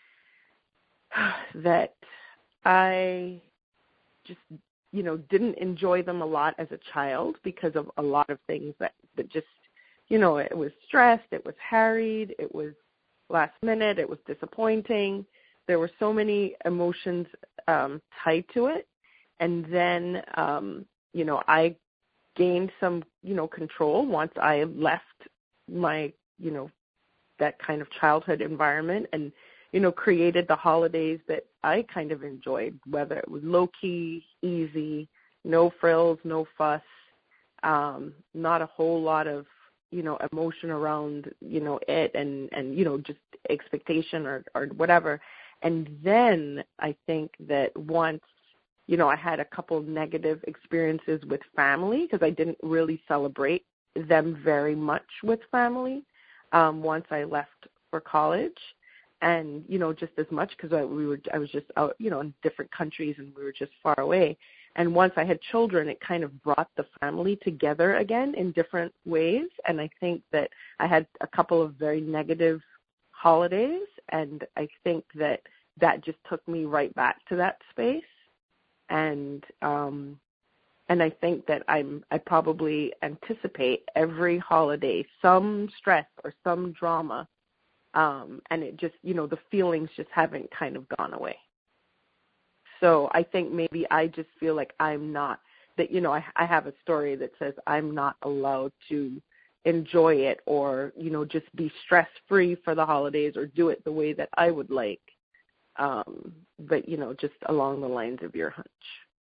that I just, you know, didn't enjoy them a lot as a child because of a lot of things that, that just, you know, it was stressed, it was harried, it was last minute, it was disappointing. There were so many emotions um, tied to it. And then, um, you know, I gained some, you know, control once I left my, you know, that kind of childhood environment, and, you know, created the holidays that I kind of enjoyed, whether it was low-key, easy, no frills, no fuss, um, not a whole lot of, you know, emotion around, you know, it and, and you know, just expectation or, or whatever. And then I think that once, you know, I had a couple negative experiences with family because I didn't really celebrate them very much with family um, once I left for college. And, you know, just as much because I, we were, I was just out, you know, in different countries and we were just far away. And once I had children, it kind of brought the family together again in different ways. And I think that I had a couple of very negative holidays. And I think that that just took me right back to that space. And, um, and I think that I'm, I probably anticipate every holiday some stress or some drama. Um, and it just, you know, the feelings just haven't kind of gone away. So I think maybe I just feel like I'm not, that, you know, I, I have a story that says I'm not allowed to enjoy it or, you know, just be stress-free for the holidays or do it the way that I would like. Um, but, you know, just along the lines of your hunch.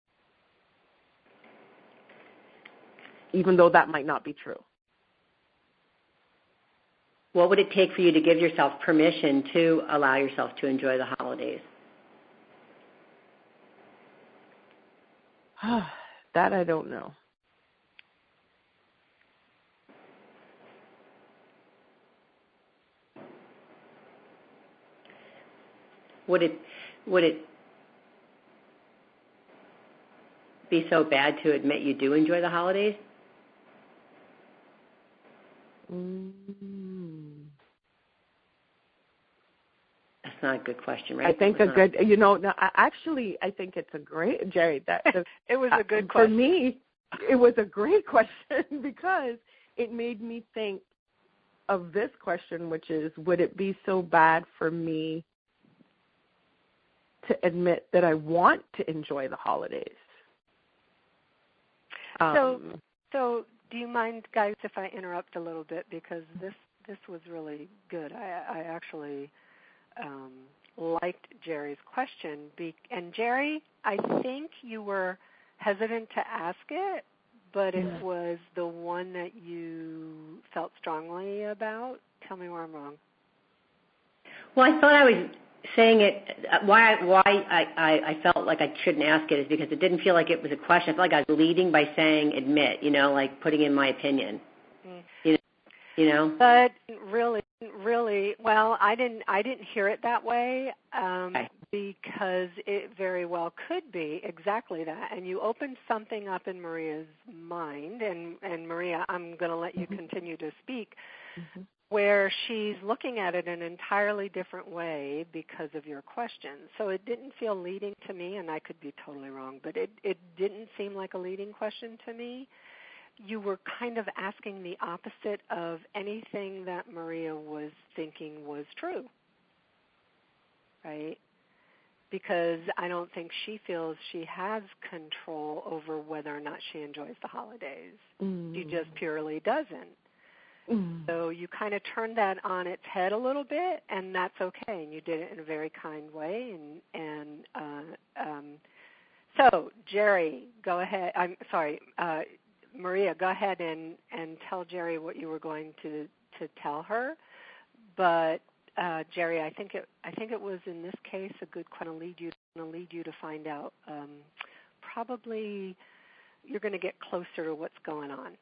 Even though that might not be true. What would it take for you to give yourself permission to allow yourself to enjoy the holidays? That I don't know. Would it would it be so bad to admit you do enjoy the holidays? Mm. That's not a good question, right? I think a good, you know, no, I, actually, I think it's a great, Jerry, that the, it was a good uh, question. For me, it was a great question because it made me think of this question, which is, would it be so bad for me to admit that I want to enjoy the holidays. Um, so, so do you mind, guys, if I interrupt a little bit, because this this was really good. I, I actually um, liked Jerry's question, Be- and Jerry, I think you were hesitant to ask it, but it yeah. was the one that you felt strongly about. Tell me where I'm wrong. Well, I thought I was saying it. Why why I, I, I felt like I shouldn't ask it is because it didn't feel like it was a question. I felt like I was leading by saying admit, you know, like putting in my opinion. Mm. You know, you know. But really, really, well, I didn't I didn't hear it that way um, okay. because it very well could be exactly that. And you opened something up in Maria's mind, and and Maria, I'm going to let you mm-hmm. continue to speak. Mm-hmm. Where she's looking at it in an entirely different way because of your question. So it didn't feel leading to me, and I could be totally wrong, but it, it didn't seem like a leading question to me. You were kind of asking the opposite of anything that Maria was thinking was true, right? Because I don't think she feels she has control over whether or not she enjoys the holidays. Mm. She just purely doesn't. Mm. So you kind of turned that on its head a little bit, and that's okay. And you did it in a very kind way. And and uh, um, so, Jerry, go ahead. I'm sorry, uh, Maria, go ahead and, and tell Jerry what you were going to, to tell her. But uh, Jerry, I think it I think it was in this case a good kind of lead you to lead you to find out. Um, probably you're going to get closer to what's going on.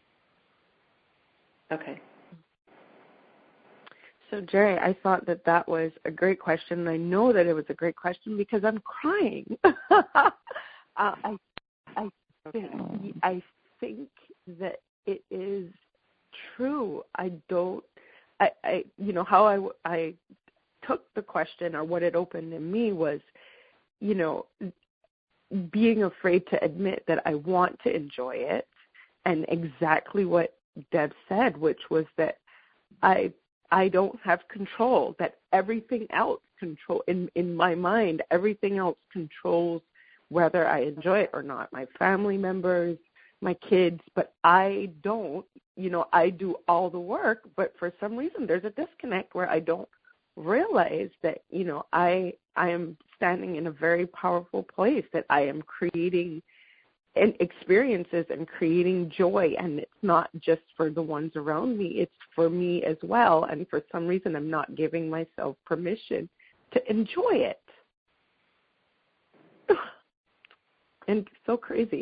Okay. So, Jerry, I thought that that was a great question, and I know that it was a great question because I'm crying. uh, I, I, think, I think that it is true. I don't, I, I, you know, how I, I took the question or what it opened in me was, you know, being afraid to admit that I want to enjoy it, and exactly what Deb said, which was that I I don't have control, that everything else control in, in my mind, everything else controls whether I enjoy it or not. My family members, my kids, but I don't, you know, I do all the work, but for some reason there's a disconnect where I don't realize that, you know, I I am standing in a very powerful place, that I am creating and experiences and creating joy, and it's not just for the ones around me, it's for me as well, and for some reason I'm not giving myself permission to enjoy it. And so crazy.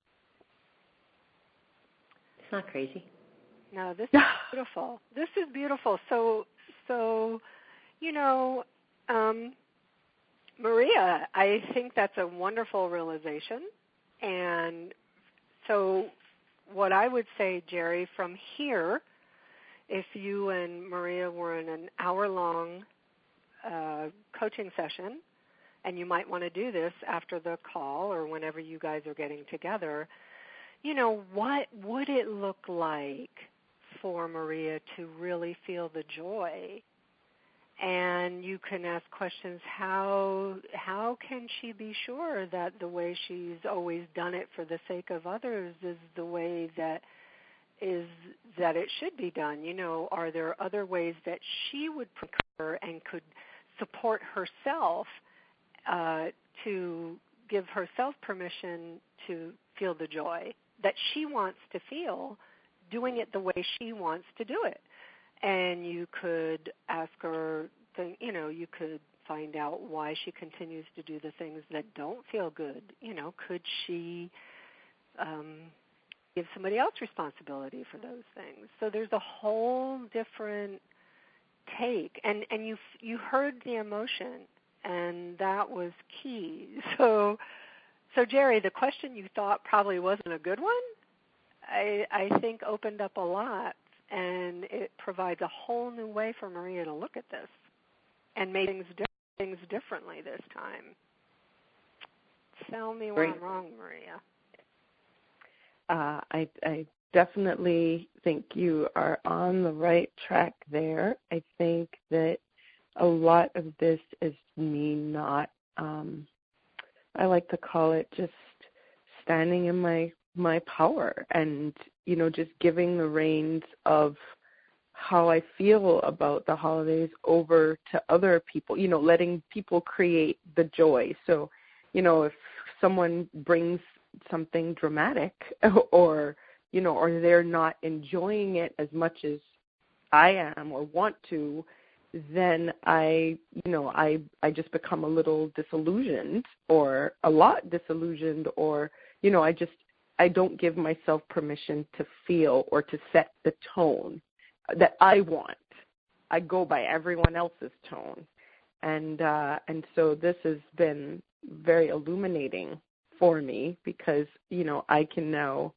It's not crazy. No, this is beautiful. This is beautiful. So, so, you know, um, Maria, I think that's a wonderful realization. And so what I would say, Jerry, from here, if you and Maria were in an hour-long uh, coaching session, and you might want to do this after the call or whenever you guys are getting together, you know, what would it look like for Maria to really feel the joy? And you can ask questions, how how can she be sure that the way she's always done it for the sake of others is the way that is that it should be done? You know, are there other ways that she would prefer and could support herself uh, to give herself permission to feel the joy that she wants to feel, doing it the way she wants to do it? And you could ask her, you know, you could find out why she continues to do the things that don't feel good. You know, could she um, give somebody else responsibility for those things? So there's a whole different take. And, and you you heard the emotion, and that was key. So, so Jerry, the question you thought probably wasn't a good one, I, I think opened up a lot. And it provides a whole new way for Maria to look at this and make things, di- things differently this time. Tell me where I'm wrong, Maria. Uh, I, I definitely think you are on the right track there. I think that a lot of this is me not um, I like to call it just standing in my, my power and, you know, just giving the reins of how I feel about the holidays over to other people, you know, letting people create the joy. So, you know, if someone brings something dramatic or, you know, or they're not enjoying it as much as I am or want to, then I, you know, I, I just become a little disillusioned or a lot disillusioned or, you know, I just, I don't give myself permission to feel or to set the tone that I want. I go by everyone else's tone. And, uh, and so this has been very illuminating for me because, you know, I can now,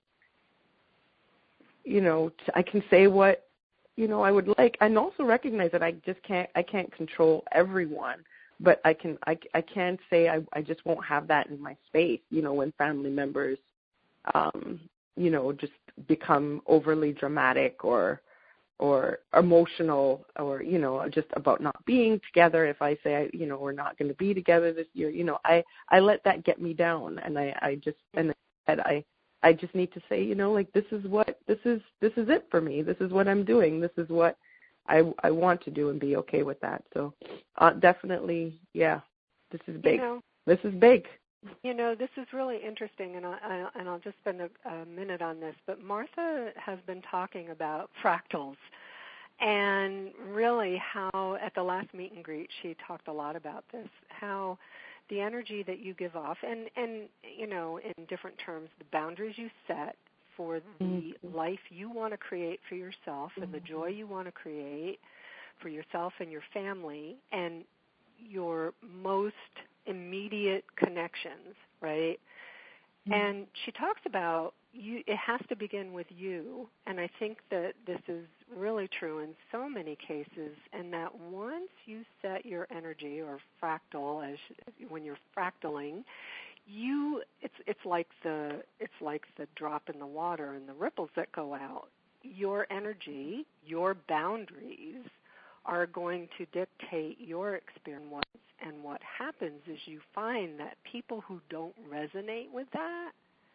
you know, I can say what, you know, I would like, and also recognize that I just can't, I can't control everyone, but I can, I, I can say I, I just won't have that in my space, you know, when family members, um, you know, just become overly dramatic or, or emotional or, you know, just about not being together. If I say, you know, we're not going to be together this year, you know, I, I let that get me down. And I, I just, and I, I just need to say, you know, like, this is what, this is, this is it for me. This is what I'm doing. This is what I, I want to do and be okay with that. So uh, definitely, yeah, this is big. You know, this is big. You know, this is really interesting, and, I, I, and I'll just spend a, a minute on this, but Martha has been talking about fractals and really how at the last meet and greet she talked a lot about this, how the energy that you give off and, and you know, in different terms, the boundaries you set for the mm-hmm. life you want to create for yourself mm-hmm. and the joy you want to create for yourself and your family and your most immediate connections, right? Mm-hmm. And she talks about you, it has to begin with you, and I think that this is really true in so many cases, and that once you set your energy or fractal, as when you're fractaling, you it's it's like the it's like the drop in the water and the ripples that go out. Your energy, your boundaries are going to dictate your experience. And what happens is you find that people who don't resonate with that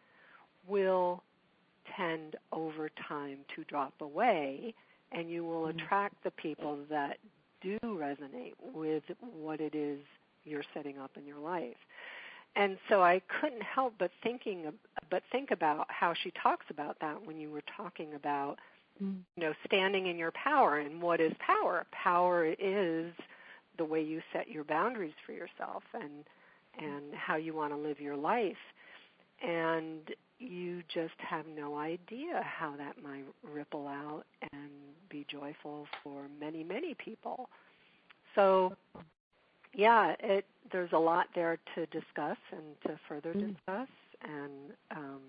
will tend over time to drop away, and you will attract the people that do resonate with what it is you're setting up in your life. And so I couldn't help but thinking, but think about how she talks about that when you were talking about, you know, standing in your power. And what is power? Power is the way you set your boundaries for yourself and and how you want to live your life. And you just have no idea how that might ripple out and be joyful for many, many people. So, yeah, it, there's a lot there to discuss and to further mm. discuss and um,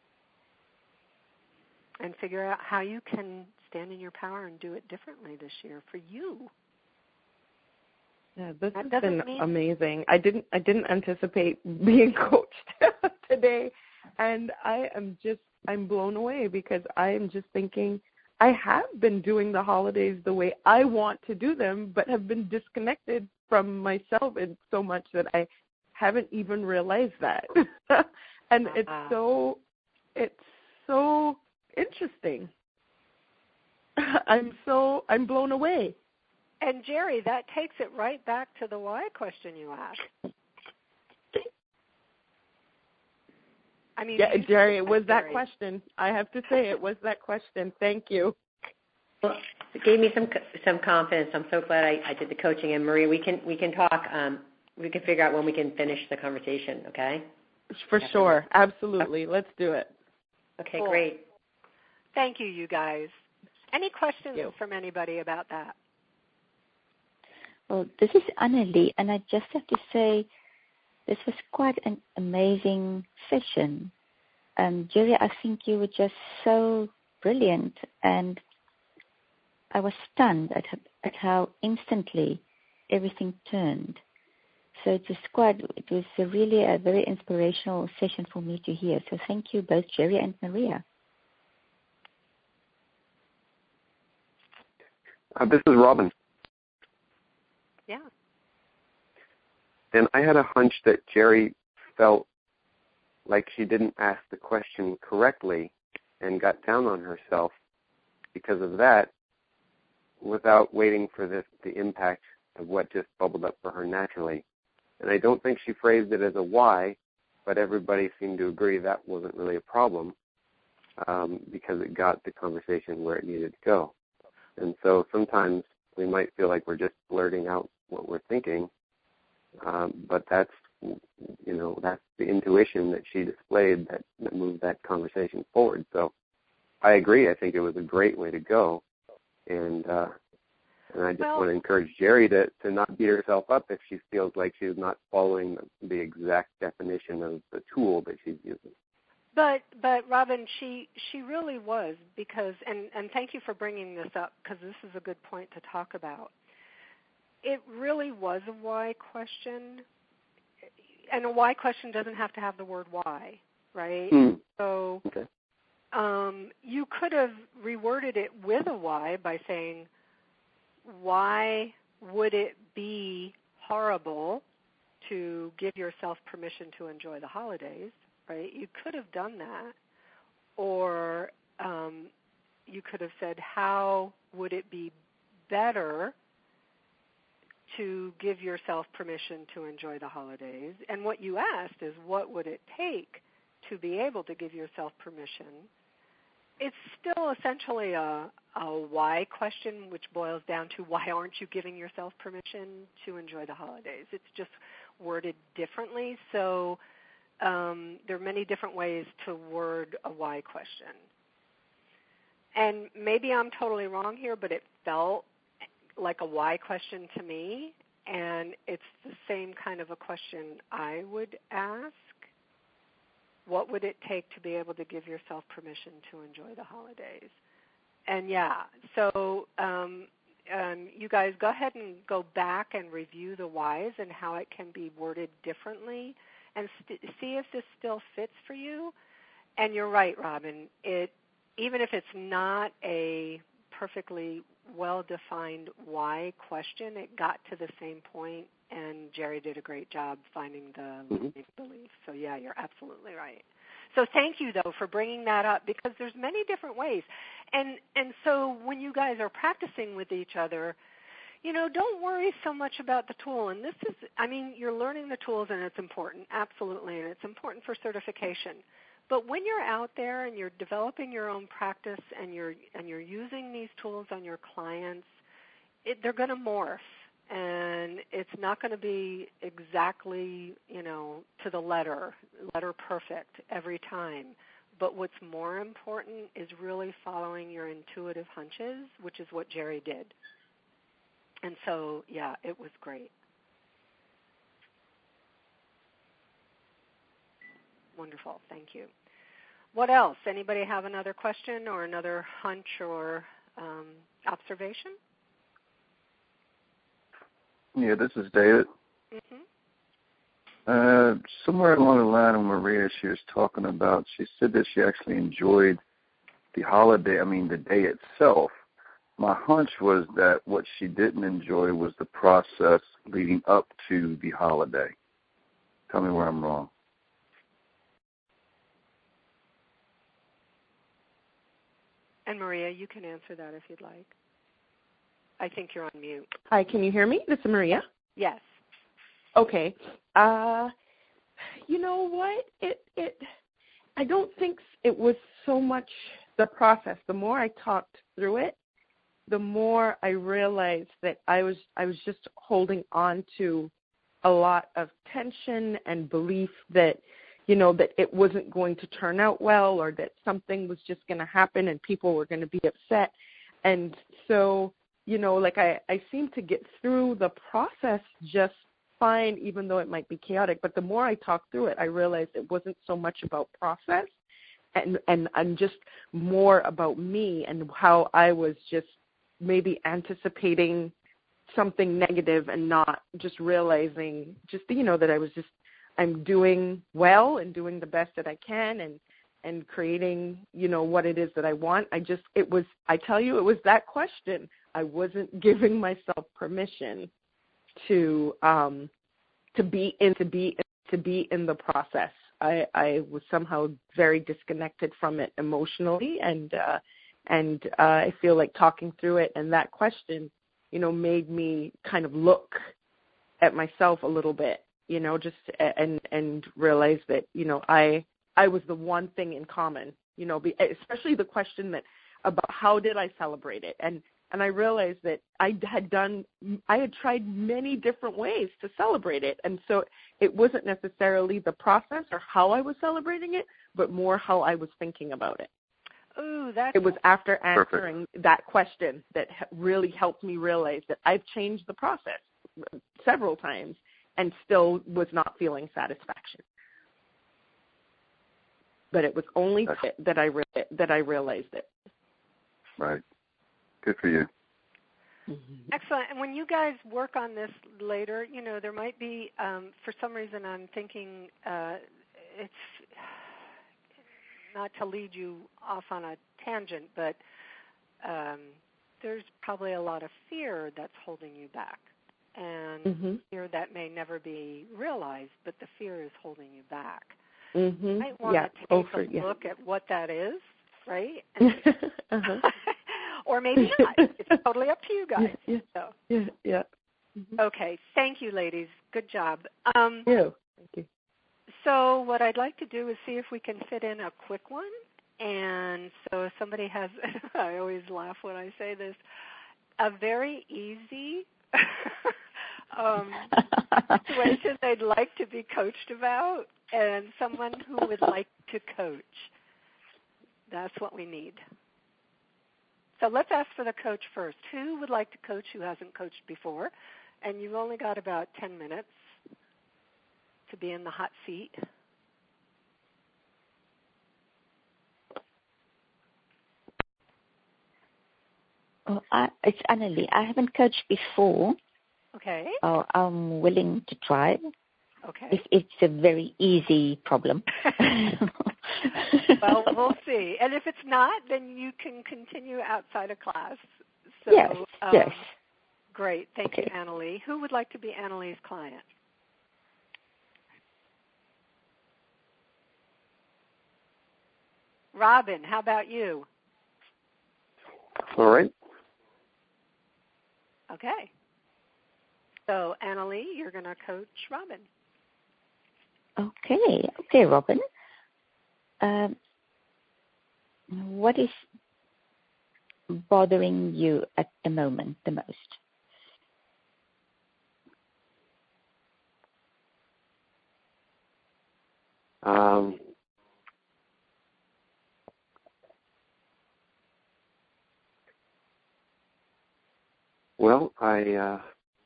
and figure out how you can stand in your power and do it differently this year for you. Yeah, this that has been mean- amazing. I didn't I didn't anticipate being coached today, and I am just I'm blown away because I am just thinking I have been doing the holidays the way I want to do them, but have been disconnected from myself in so much that I haven't even realized that. And uh-huh. it's so it's so interesting. I'm so I'm blown away. And Jerry, that takes it right back to the why question you asked. I mean, yeah, Jerry, it was Jerry. that question. I have to say, it was that question. Thank you. Well, it gave me some some confidence. I'm so glad I, I did the coaching. And Maria, we can we can talk. Um, we can figure out when we can finish the conversation. Okay. For After sure, that. Absolutely. Let's do it. Okay, cool. Great. Thank you, you guys. Any questions from anybody about that? Well, this is Annalie, and I just have to say this was quite an amazing session. Um, Jerry, I think you were just so brilliant, and I was stunned at, at how instantly everything turned. So it was quite, it was a really a very inspirational session for me to hear. So thank you both, Jerry and Maria. Uh, this is Robin. Yeah. and I had a hunch that Jerry felt like she didn't ask the question correctly and got down on herself because of that without waiting for the, the impact of what just bubbled up for her naturally. And I don't think she phrased it as a why, but everybody seemed to agree that wasn't really a problem um, because it got the conversation where it needed to go. And so sometimes we might feel like we're just blurting out what we're thinking, um, but that's, you know, that's the intuition that she displayed that, that moved that conversation forward. So I agree. I think it was a great way to go. And uh, and I just well, want to encourage Jerry to, to not beat herself up if she feels like she's not following the, the exact definition of the tool that she's using. But but Robin, she she really was because and, and thank you for bringing this up because this is a good point to talk about. It really was a why question, and a why question doesn't have to have the word why, right? Mm. So okay. um, you could have reworded it with a why by saying, why would it be horrible to give yourself permission to enjoy the holidays? Right? You could have done that, or um, you could have said, how would it be better to give yourself permission to enjoy the holidays? And what you asked is, what would it take to be able to give yourself permission? It's still essentially a, a why question, which boils down to why aren't you giving yourself permission to enjoy the holidays? It's just worded differently. So Um, there are many different ways to word a why question. And maybe I'm totally wrong here, but it felt like a why question to me, and it's the same kind of a question I would ask. What would it take to be able to give yourself permission to enjoy the holidays? And yeah, so um, um, you guys go ahead and go back and review the whys and how it can be worded differently, and st- see if this still fits for you. And you're right, Robin. It, even if it's not a perfectly well-defined why question, it got to the same point, and Jerry did a great job finding the limiting belief. So, yeah, you're absolutely right. So thank you, though, for bringing that up, because there's many different ways. And and so when you guys are practicing with each other, you know, don't worry so much about the tool. And this is, I mean, you're learning the tools, and it's important, absolutely, and it's important for certification. But when you're out there and you're developing your own practice and you're and you're using these tools on your clients, it, they're going to morph, and it's not going to be exactly, you know, to the letter, letter perfect every time. But what's more important is really following your intuitive hunches, which is what Jerry did. And so, yeah, it was great. Wonderful. Thank you. What else? Anybody have another question or another hunch or um, observation? Yeah, this is David. Mm-hmm. Uh, somewhere along the line of Maria, she was talking about, she said that she actually enjoyed the holiday, I mean the day itself. My hunch was that what she didn't enjoy was the process leading up to the holiday. Tell me where I'm wrong. And Maria, you can answer that if you'd like. I think you're on mute. Hi, can you hear me? This is Maria. Yes. Okay. Uh, you know what? It it. I don't think it was so much the process. The more I talked through it, the more I realized that I was I was just holding on to a lot of tension and belief that, you know, that it wasn't going to turn out well, or that something was just going to happen and people were going to be upset. And so, you know, like I, I seemed to get through the process just fine, even though it might be chaotic. But the more I talked through it, I realized it wasn't so much about process and, and, and just more about me and how I was just maybe anticipating something negative and not just realizing just, you know, that I was just, I'm doing well and doing the best that I can and, and creating, you know, what it is that I want. I just, it was, I tell you, it was that question. I wasn't giving myself permission to, um, to be in to be to be in the process. I, I was somehow very disconnected from it emotionally, and uh, and uh, I feel like talking through it and that question, you know, made me kind of look at myself a little bit, you know, just and and realize that, you know, I I was the one thing in common, you know, be, especially the question that about how did I celebrate it, and and I realized that I had done I had tried many different ways to celebrate it, and so it wasn't necessarily the process or how I was celebrating it, but more how I was thinking about it. Ooh, that's it was after answering perfect. that question that really helped me realize that I've changed the process several times and still was not feeling satisfaction. But it was only That's, that I re- that I realized it. Right. Good for you. Mm-hmm. Excellent. And when you guys work on this later, you know, there might be, um, for some reason I'm thinking uh, it's not to lead you off on a tangent, but um, there's probably a lot of fear that's holding you back. And mm-hmm. fear that may never be realized, but the fear is holding you back. Mm-hmm. You might want yeah. to take oh, for, a yeah. look at what that is, right? And, uh-huh. or maybe not. It's totally up to you guys. Yeah, so. yeah. yeah. Mm-hmm. Okay. Thank you, ladies. Good job. Um, Thank you. Thank you. So what I'd like to do is see if we can fit in a quick one. And so if somebody has, I always laugh when I say this, a very easy um, situation they'd like to be coached about, and someone who would like to coach. That's what we need. So let's ask for the coach first. Who would like to coach who hasn't coached before? And you've only got about ten minutes to be in the hot seat. Oh, I, it's Annalie. I haven't coached before. Okay. Oh, I'm willing to try. Okay. If it's a very easy problem. Well, we'll see. And if it's not, then you can continue outside of class. So, yes, um, yes. Great. Thank okay. you, Annalie. Who would like to be Annalie's client? Robin, how about you? All right. Okay. So, Annalie, you're going to coach Robin. Okay. Okay, Robin. Um, what is bothering you at the moment the most? Um, well, I uh,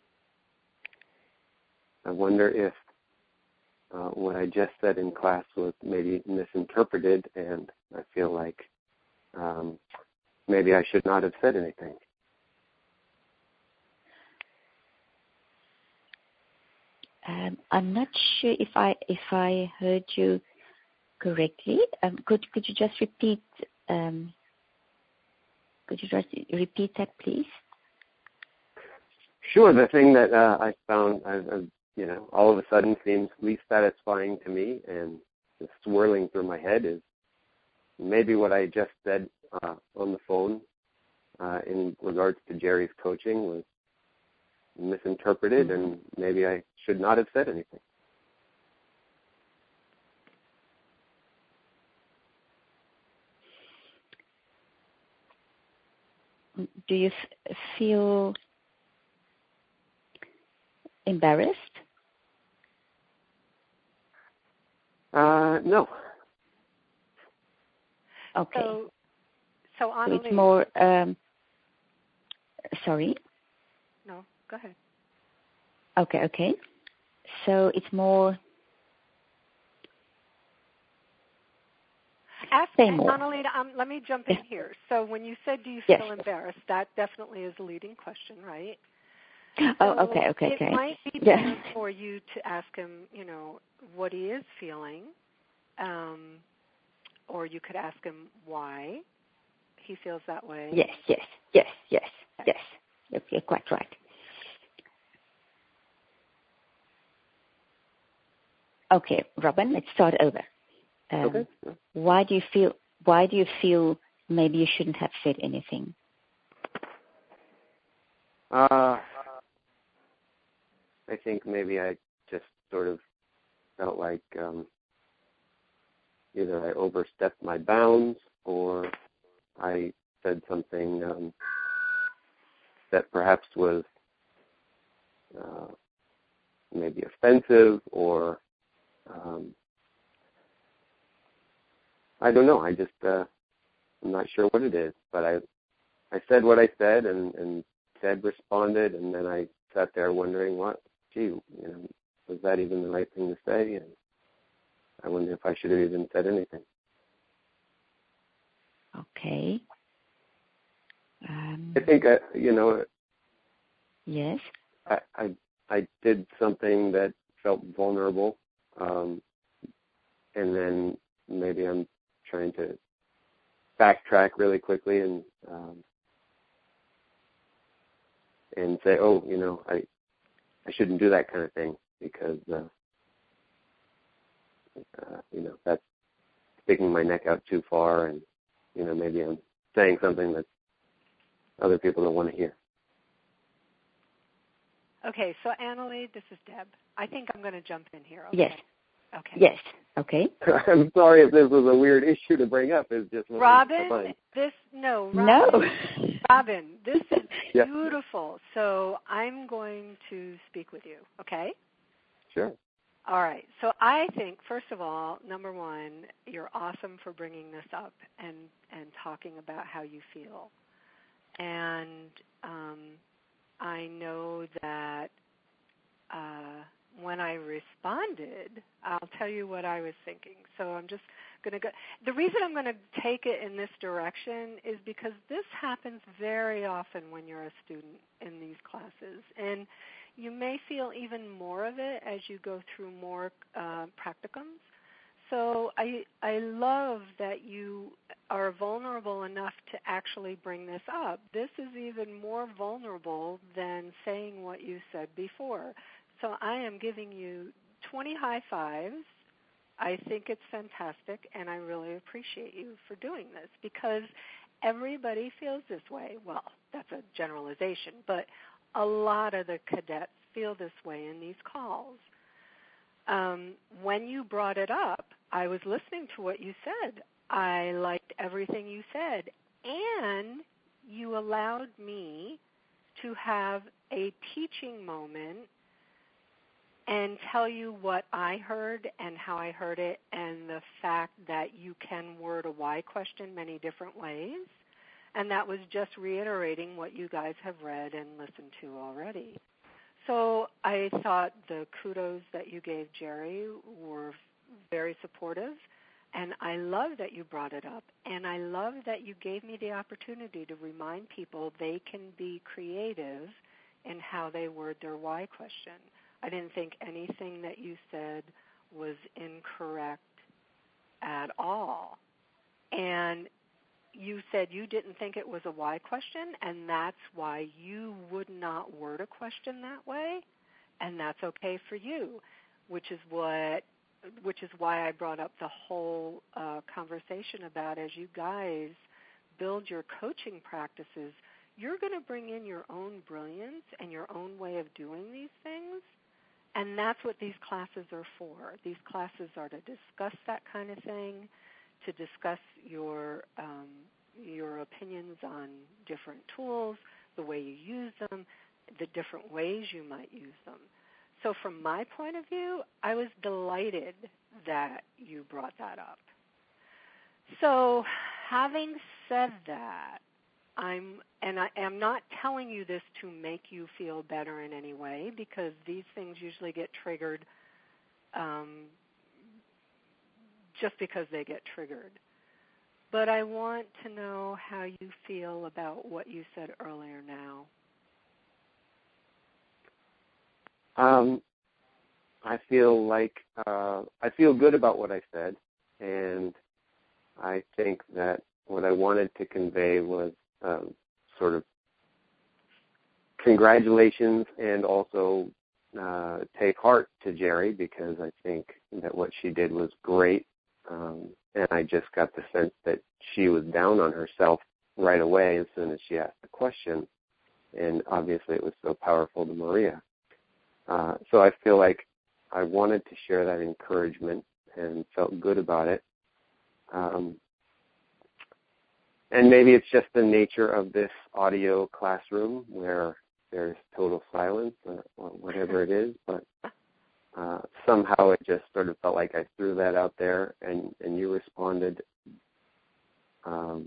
I wonder if uh, what I just said in class was maybe misinterpreted, and I feel like um, maybe I should not have said anything. Um, I'm not sure if I if I heard you correctly. Um, could could you just repeat? Um, could you just repeat that, please? Sure. The thing that uh, I found, I, I, you know, all of a sudden seems least satisfying to me, and just swirling through my head is maybe what I just said uh, on the phone uh, in regards to Jerry's coaching was misinterpreted, mm-hmm. and maybe I should not have said anything. Do you f- feel embarrassed? Uh, no. Okay. So, so, so it's more, um, sorry? No, go ahead. Okay, okay. So it's more... Ask Say more. Annalena, um, let me jump in yes. here. So when you said, do you yes. feel embarrassed, that definitely is a leading question, right? Oh, so okay, okay, it okay. It might be yeah. better for you to ask him, you know, what he is feeling, um, or you could ask him why he feels that way. Yes, yes, yes, yes, okay. yes. You're, you're quite right. Okay, Robin, let's start over. Um, okay. Why do you feel? Why do you feel maybe you shouldn't have said anything? Uh, I think maybe I just sort of felt like um, either I overstepped my bounds or I said something um, that perhaps was uh, maybe offensive or um, I don't know. I just uh, I'm not sure what it is, but I I said what I said, and, and Ted responded, and then I sat there wondering, what, gee, you know, was that even the right thing to say? And I wonder if I should have even said anything. Okay. Um, I think I, you know. Yes. I, I I did something that felt vulnerable, um, and then maybe I'm trying to backtrack really quickly and um, and say, oh, you know, I I shouldn't do that kind of thing because uh, uh, you know that's sticking my neck out too far, and you know maybe I'm saying something that other people don't want to hear. Okay, so Annalie, this is Deb. I think I'm going to jump in here. Okay? Yes. Okay. Yes. Okay. I'm sorry if this was a weird issue to bring up. It's just Robin. This no. Robin, no. Robin, this is yeah. beautiful. So I'm going to speak with you. Okay. Sure. All right. So I think, first of all, number one, you're awesome for bringing this up and and talking about how you feel, and um, I know that uh, when I responded, I'll tell you what I was thinking. So I'm just going to go. The reason I'm going to take it in this direction is because this happens very often when you're a student in these classes. And you may feel even more of it as you go through more uh, practicums. So I I love that you are vulnerable enough to actually bring this up. This is even more vulnerable than saying what you said before. So I am giving you twenty high fives. I think it's fantastic, and I really appreciate you for doing this because everybody feels this way. Well, that's a generalization, but a lot of the cadets feel this way in these calls. Um, when you brought it up, I was listening to what you said. I liked everything you said, and you allowed me to have a teaching moment and tell you what I heard and how I heard it, and the fact that you can word a why question many different ways. And that was just reiterating what you guys have read and listened to already. So I thought the kudos that you gave Jerry were very supportive, and I love that you brought it up, and I love that you gave me the opportunity to remind people they can be creative in how they word their why question. I didn't think anything that you said was incorrect at all. And you said you didn't think it was a why question, and that's why you would not word a question that way, and that's okay for you, which is what, which is why I brought up the whole uh, conversation about as you guys build your coaching practices, you're going to bring in your own brilliance and your own way of doing these things, and that's what these classes are for. These classes are to discuss that kind of thing, to discuss your um, your opinions on different tools, the way you use them, the different ways you might use them. So from my point of view, I was delighted that you brought that up. So having said that, I'm and I am not telling you this to make you feel better in any way, because these things usually get triggered um, just because they get triggered. But I want to know how you feel about what you said earlier now. Um, I feel like uh, I feel good about what I said, and I think that what I wanted to convey was um, sort of congratulations and also uh, take heart to Jerry because I think that what she did was great. Um, and I just got the sense that she was down on herself right away as soon as she asked the question. And obviously it was so powerful to Maria. Uh, so I feel like I wanted to share that encouragement and felt good about it. Um, and maybe it's just the nature of this audio classroom where there's total silence or, or whatever it is, but uh, somehow it just sort of felt like I threw that out there and, and you responded. Um,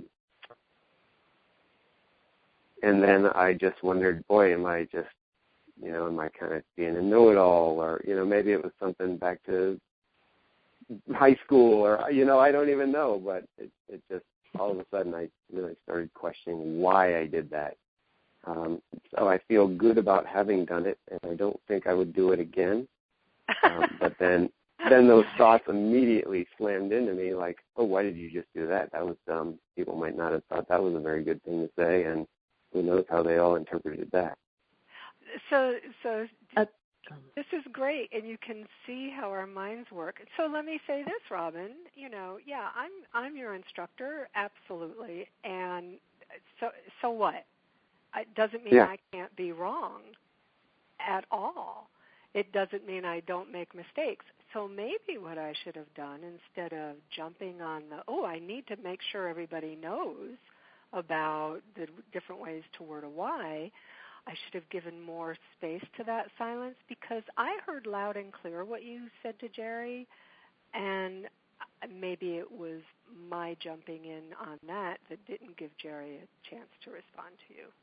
and then I just wondered, boy, am I just, you know, am I kind of being a know-it-all, or, you know, maybe it was something back to high school, or, you know, I don't even know, but it, it just, all of a sudden I really started questioning why I did that. Um, so I feel good about having done it, and I don't think I would do it again. Um, but then then those thoughts immediately slammed into me like, oh, why did you just do that? That was dumb. People might not have thought that was a very good thing to say, and who knows how they all interpreted that. So, so uh, this is great, and you can see how our minds work. So let me say this, Robin. You know, yeah, I'm I'm your instructor, absolutely. And so so what? It doesn't mean yeah. I can't be wrong at all. It doesn't mean I don't make mistakes. So maybe what I should have done, instead of jumping on the, oh, I need to make sure everybody knows about the different ways to word a why, I should have given more space to that silence, because I heard loud and clear what you said to Jerry, and maybe it was my jumping in on that that didn't give Jerry a chance to respond to you.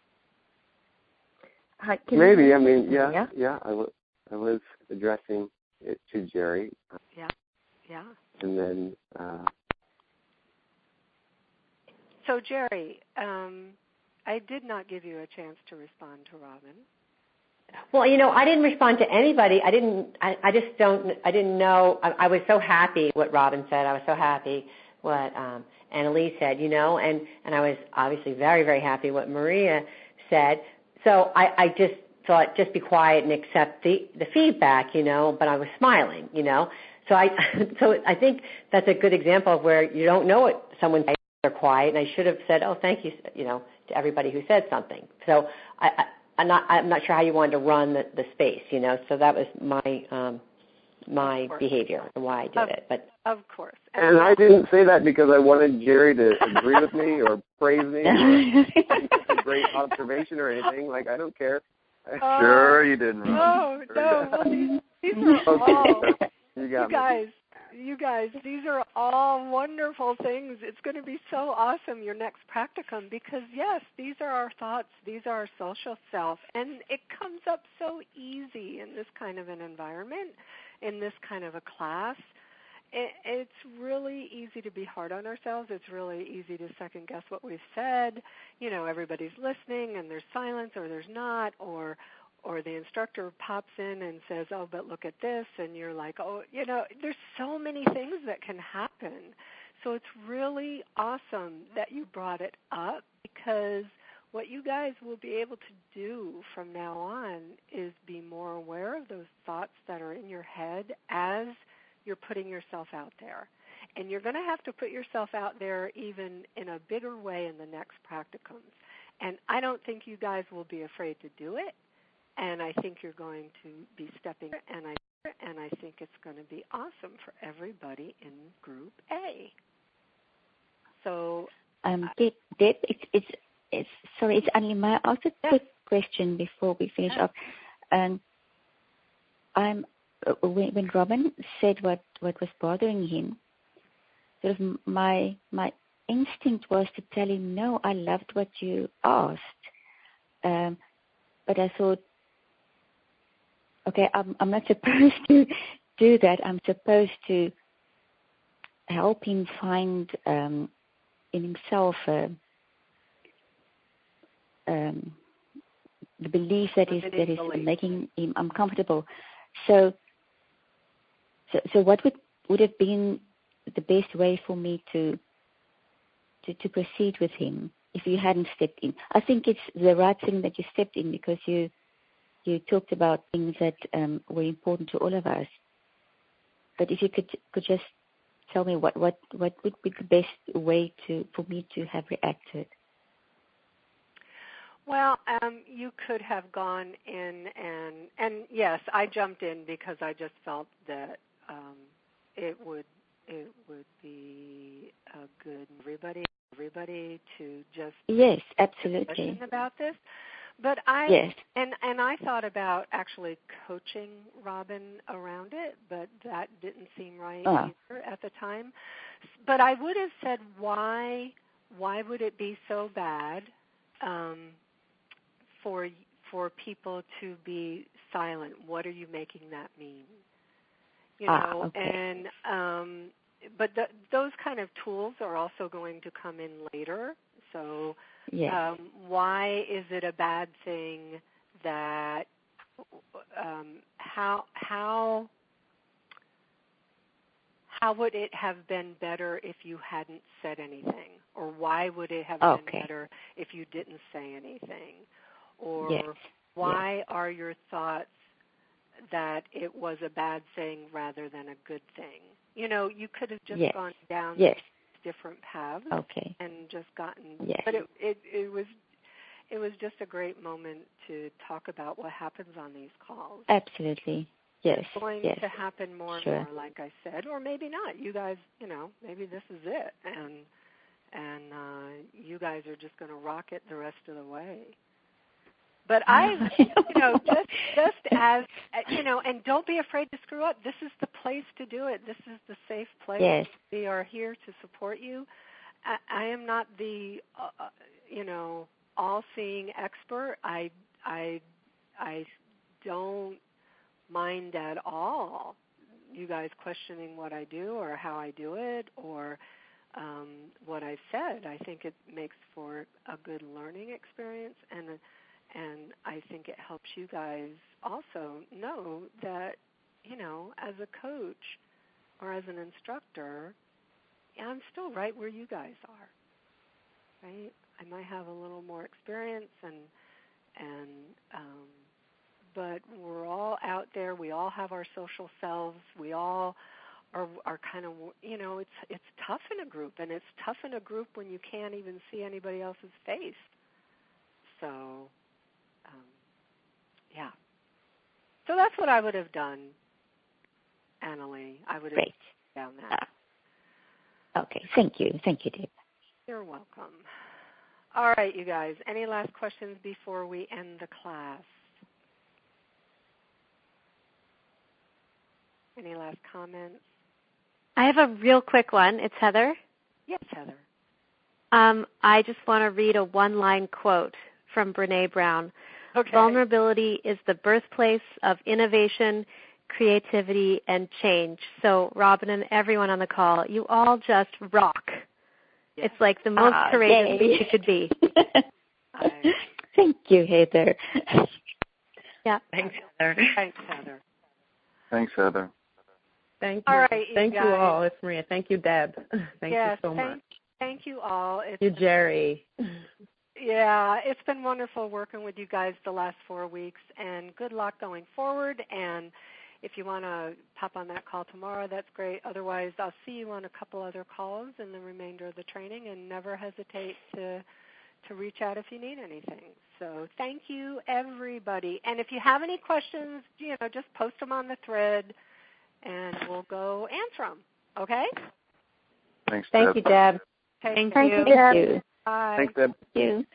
Hi, maybe, you I mean, yeah, yeah, yeah, I, w- I was addressing it to Jerry. Yeah, yeah. And then... Uh, so, Jerry, um, I did not give you a chance to respond to Robin. Well, you know, I didn't respond to anybody. I didn't. I, I just don't. I didn't know. I, I was so happy what Robin said. I was so happy what um, Annalise said. You know, and and I was obviously very very happy what Maria said. So I, I just thought, just be quiet and accept the the feedback. You know, but I was smiling. You know, so I so I think that's a good example of where you don't know what someone says. They're quiet, and I should have said, "Oh, thank you," you know, to everybody who said something. So I, I, I'm not, I'm not sure how you wanted to run the, the space, you know. So that was my, um, my behavior and why I did of, it. But of course, and, and I didn't say that because I wanted Jerry to agree with me or praise me or think it's a great observation or anything. Like, I don't care. Uh, sure, you didn't. No, no. Well, these, these are all. You got you guys. You guys, these are all wonderful things. It's going to be so awesome, your next practicum, because, yes, these are our thoughts. These are our social self. And it comes up so easy in this kind of an environment, in this kind of a class. It, it's really easy to be hard on ourselves. It's really easy to second-guess what we've said. You know, everybody's listening, and there's silence or there's not, or or the instructor pops in and says, oh, but look at this, and you're like, oh, you know, there's so many things that can happen. So it's really awesome that you brought it up, because what you guys will be able to do from now on is be more aware of those thoughts that are in your head as you're putting yourself out there. And you're going to have to put yourself out there even in a bigger way in the next practicums. And I don't think you guys will be afraid to do it. And I think you're going to be stepping, and I and I think it's going to be awesome for everybody in Group A. So, um, Deb, Deb it's, it's it's sorry, it's only my also yeah. quick question before we finish yeah. up. Um, I'm uh, when, when Robin said what, what was bothering him, sort of my my instinct was to tell him, no, I loved what you asked, um, but I thought, okay, I'm, I'm not supposed to do that. I'm supposed to help him find um, in himself uh, um, the belief that is that is making him uncomfortable. So, so, so what would would have been the best way for me to to to proceed with him if you hadn't stepped in? I think it's the right thing that you stepped in, because you you talked about things that um, were important to all of us. But if you could could just tell me what, what, what would be the best way to for me to have reacted? Well, um, you could have gone in and and yes, I jumped in because I just felt that um, it would it would be a good everybody everybody to just yes, absolutely about this. But I yes. and and I thought about actually coaching Robin around it, but that didn't seem right oh. either at the time. But I would have said, why why would it be so bad um, for for people to be silent? What are you making that mean? You know, ah, okay. and um, but the, those kind of tools are also going to come in later. So. Yes. Um, why is it a bad thing that um, how how how would it have been better if you hadn't said anything, or why would it have okay. been better if you didn't say anything, or yes. why yes. are your thoughts that it was a bad thing rather than a good thing? You know, you could have just yes. gone down yes. different paths okay. and just gotten yes. but it, it it was it was just a great moment to talk about what happens on these calls. Absolutely. Yes. It's going yes. to happen more sure. and more, like I said, or maybe not. You guys, you know, maybe this is it, and and uh, you guys are just going to rock it the rest of the way. But I, you know, just just as you know, and don't be afraid to screw up. This is the place to do it. This is the safe place. Yes. We are here to support you. I, I am not the, uh, you know, all-seeing expert. I I I don't mind at all you guys questioning what I do or how I do it or um, what I've said. I think it makes for a good learning experience, and and I think it helps you guys also know that, you know, as a coach or as an instructor, I'm still right where you guys are, right? I might have a little more experience, and and um, but we're all out there. We all have our social selves. We all are are kind of, you know, it's it's tough in a group, and it's tough in a group when you can't even see anybody else's face. So, um, yeah. So that's what I would have done, Annalie. I would have Great. done that. Uh, okay. Thank you. Thank you, Deb. You're welcome. All right, you guys. Any last questions before we end the class? Any last comments? I have a real quick one. It's Heather. Yes, Heather. Um, I just want to read a one-line quote from Brené Brown. Okay. Vulnerability is the birthplace of innovation, creativity, and change. So, Robin and everyone on the call, you all just rock. Yes. It's like the most ah, courageous thing you could be. I... Thank you, Heather. Yeah. Thanks, Heather. Thanks, Heather. Thanks, Heather. Thank you. All right, you thank guys. you all. It's Maria. Thank you, Deb. Thank yes, you so thank, much. Thank you all. It's, Thank you, Jerry. Yeah, it's been wonderful working with you guys the last four weeks, and good luck going forward. And if you want to pop on that call tomorrow, that's great. Otherwise, I'll see you on a couple other calls in the remainder of the training, and never hesitate to to reach out if you need anything. So thank you, everybody. And if you have any questions, you know, just post them on the thread, and we'll go answer them. Okay? Thanks, Thank Deb. you, Deb. Okay. Thank, Thank you. you, Deb. Thank you. Bye. Thanks, Deb. Thank you.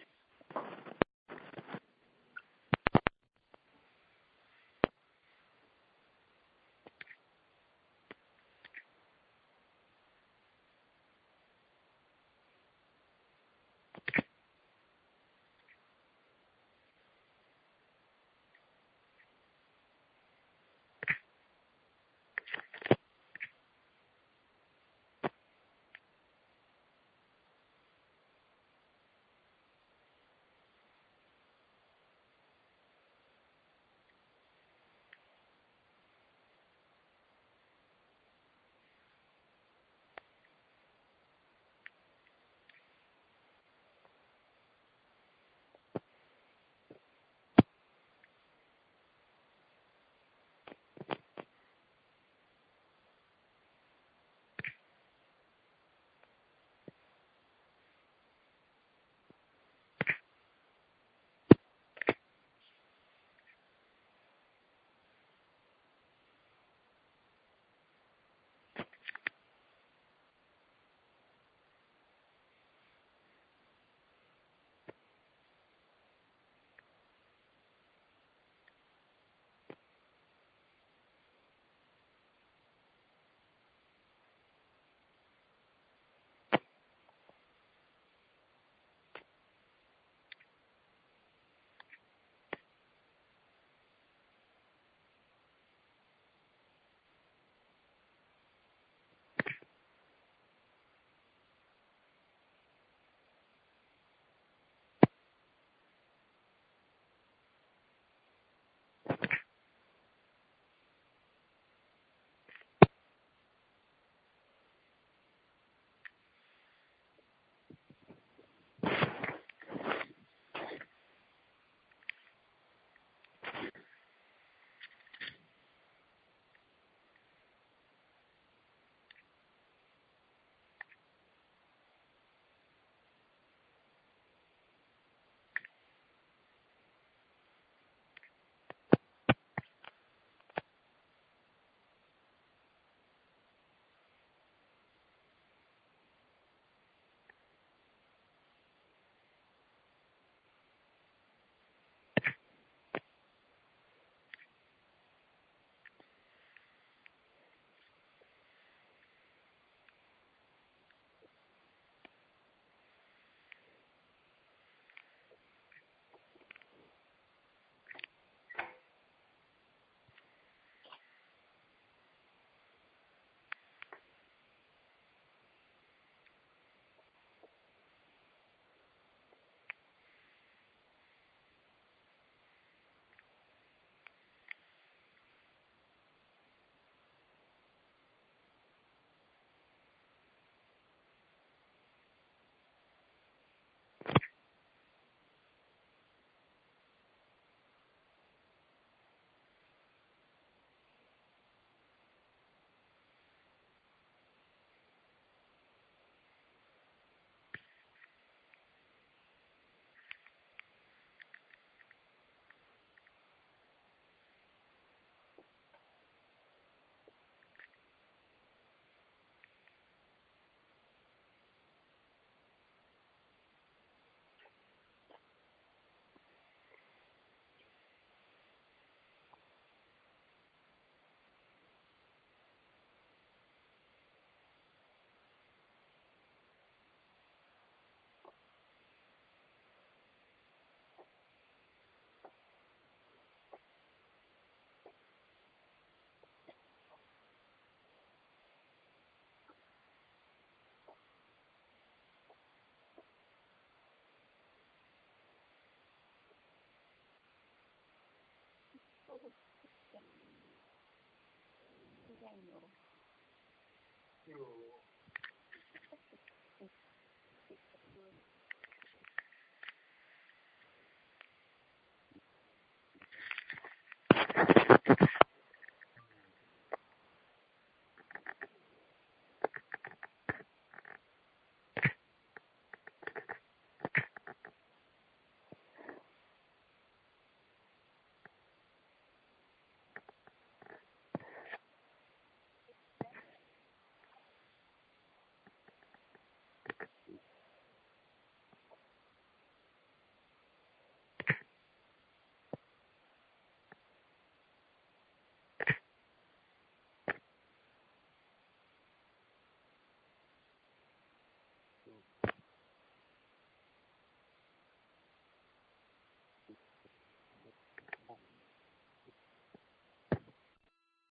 Daniel.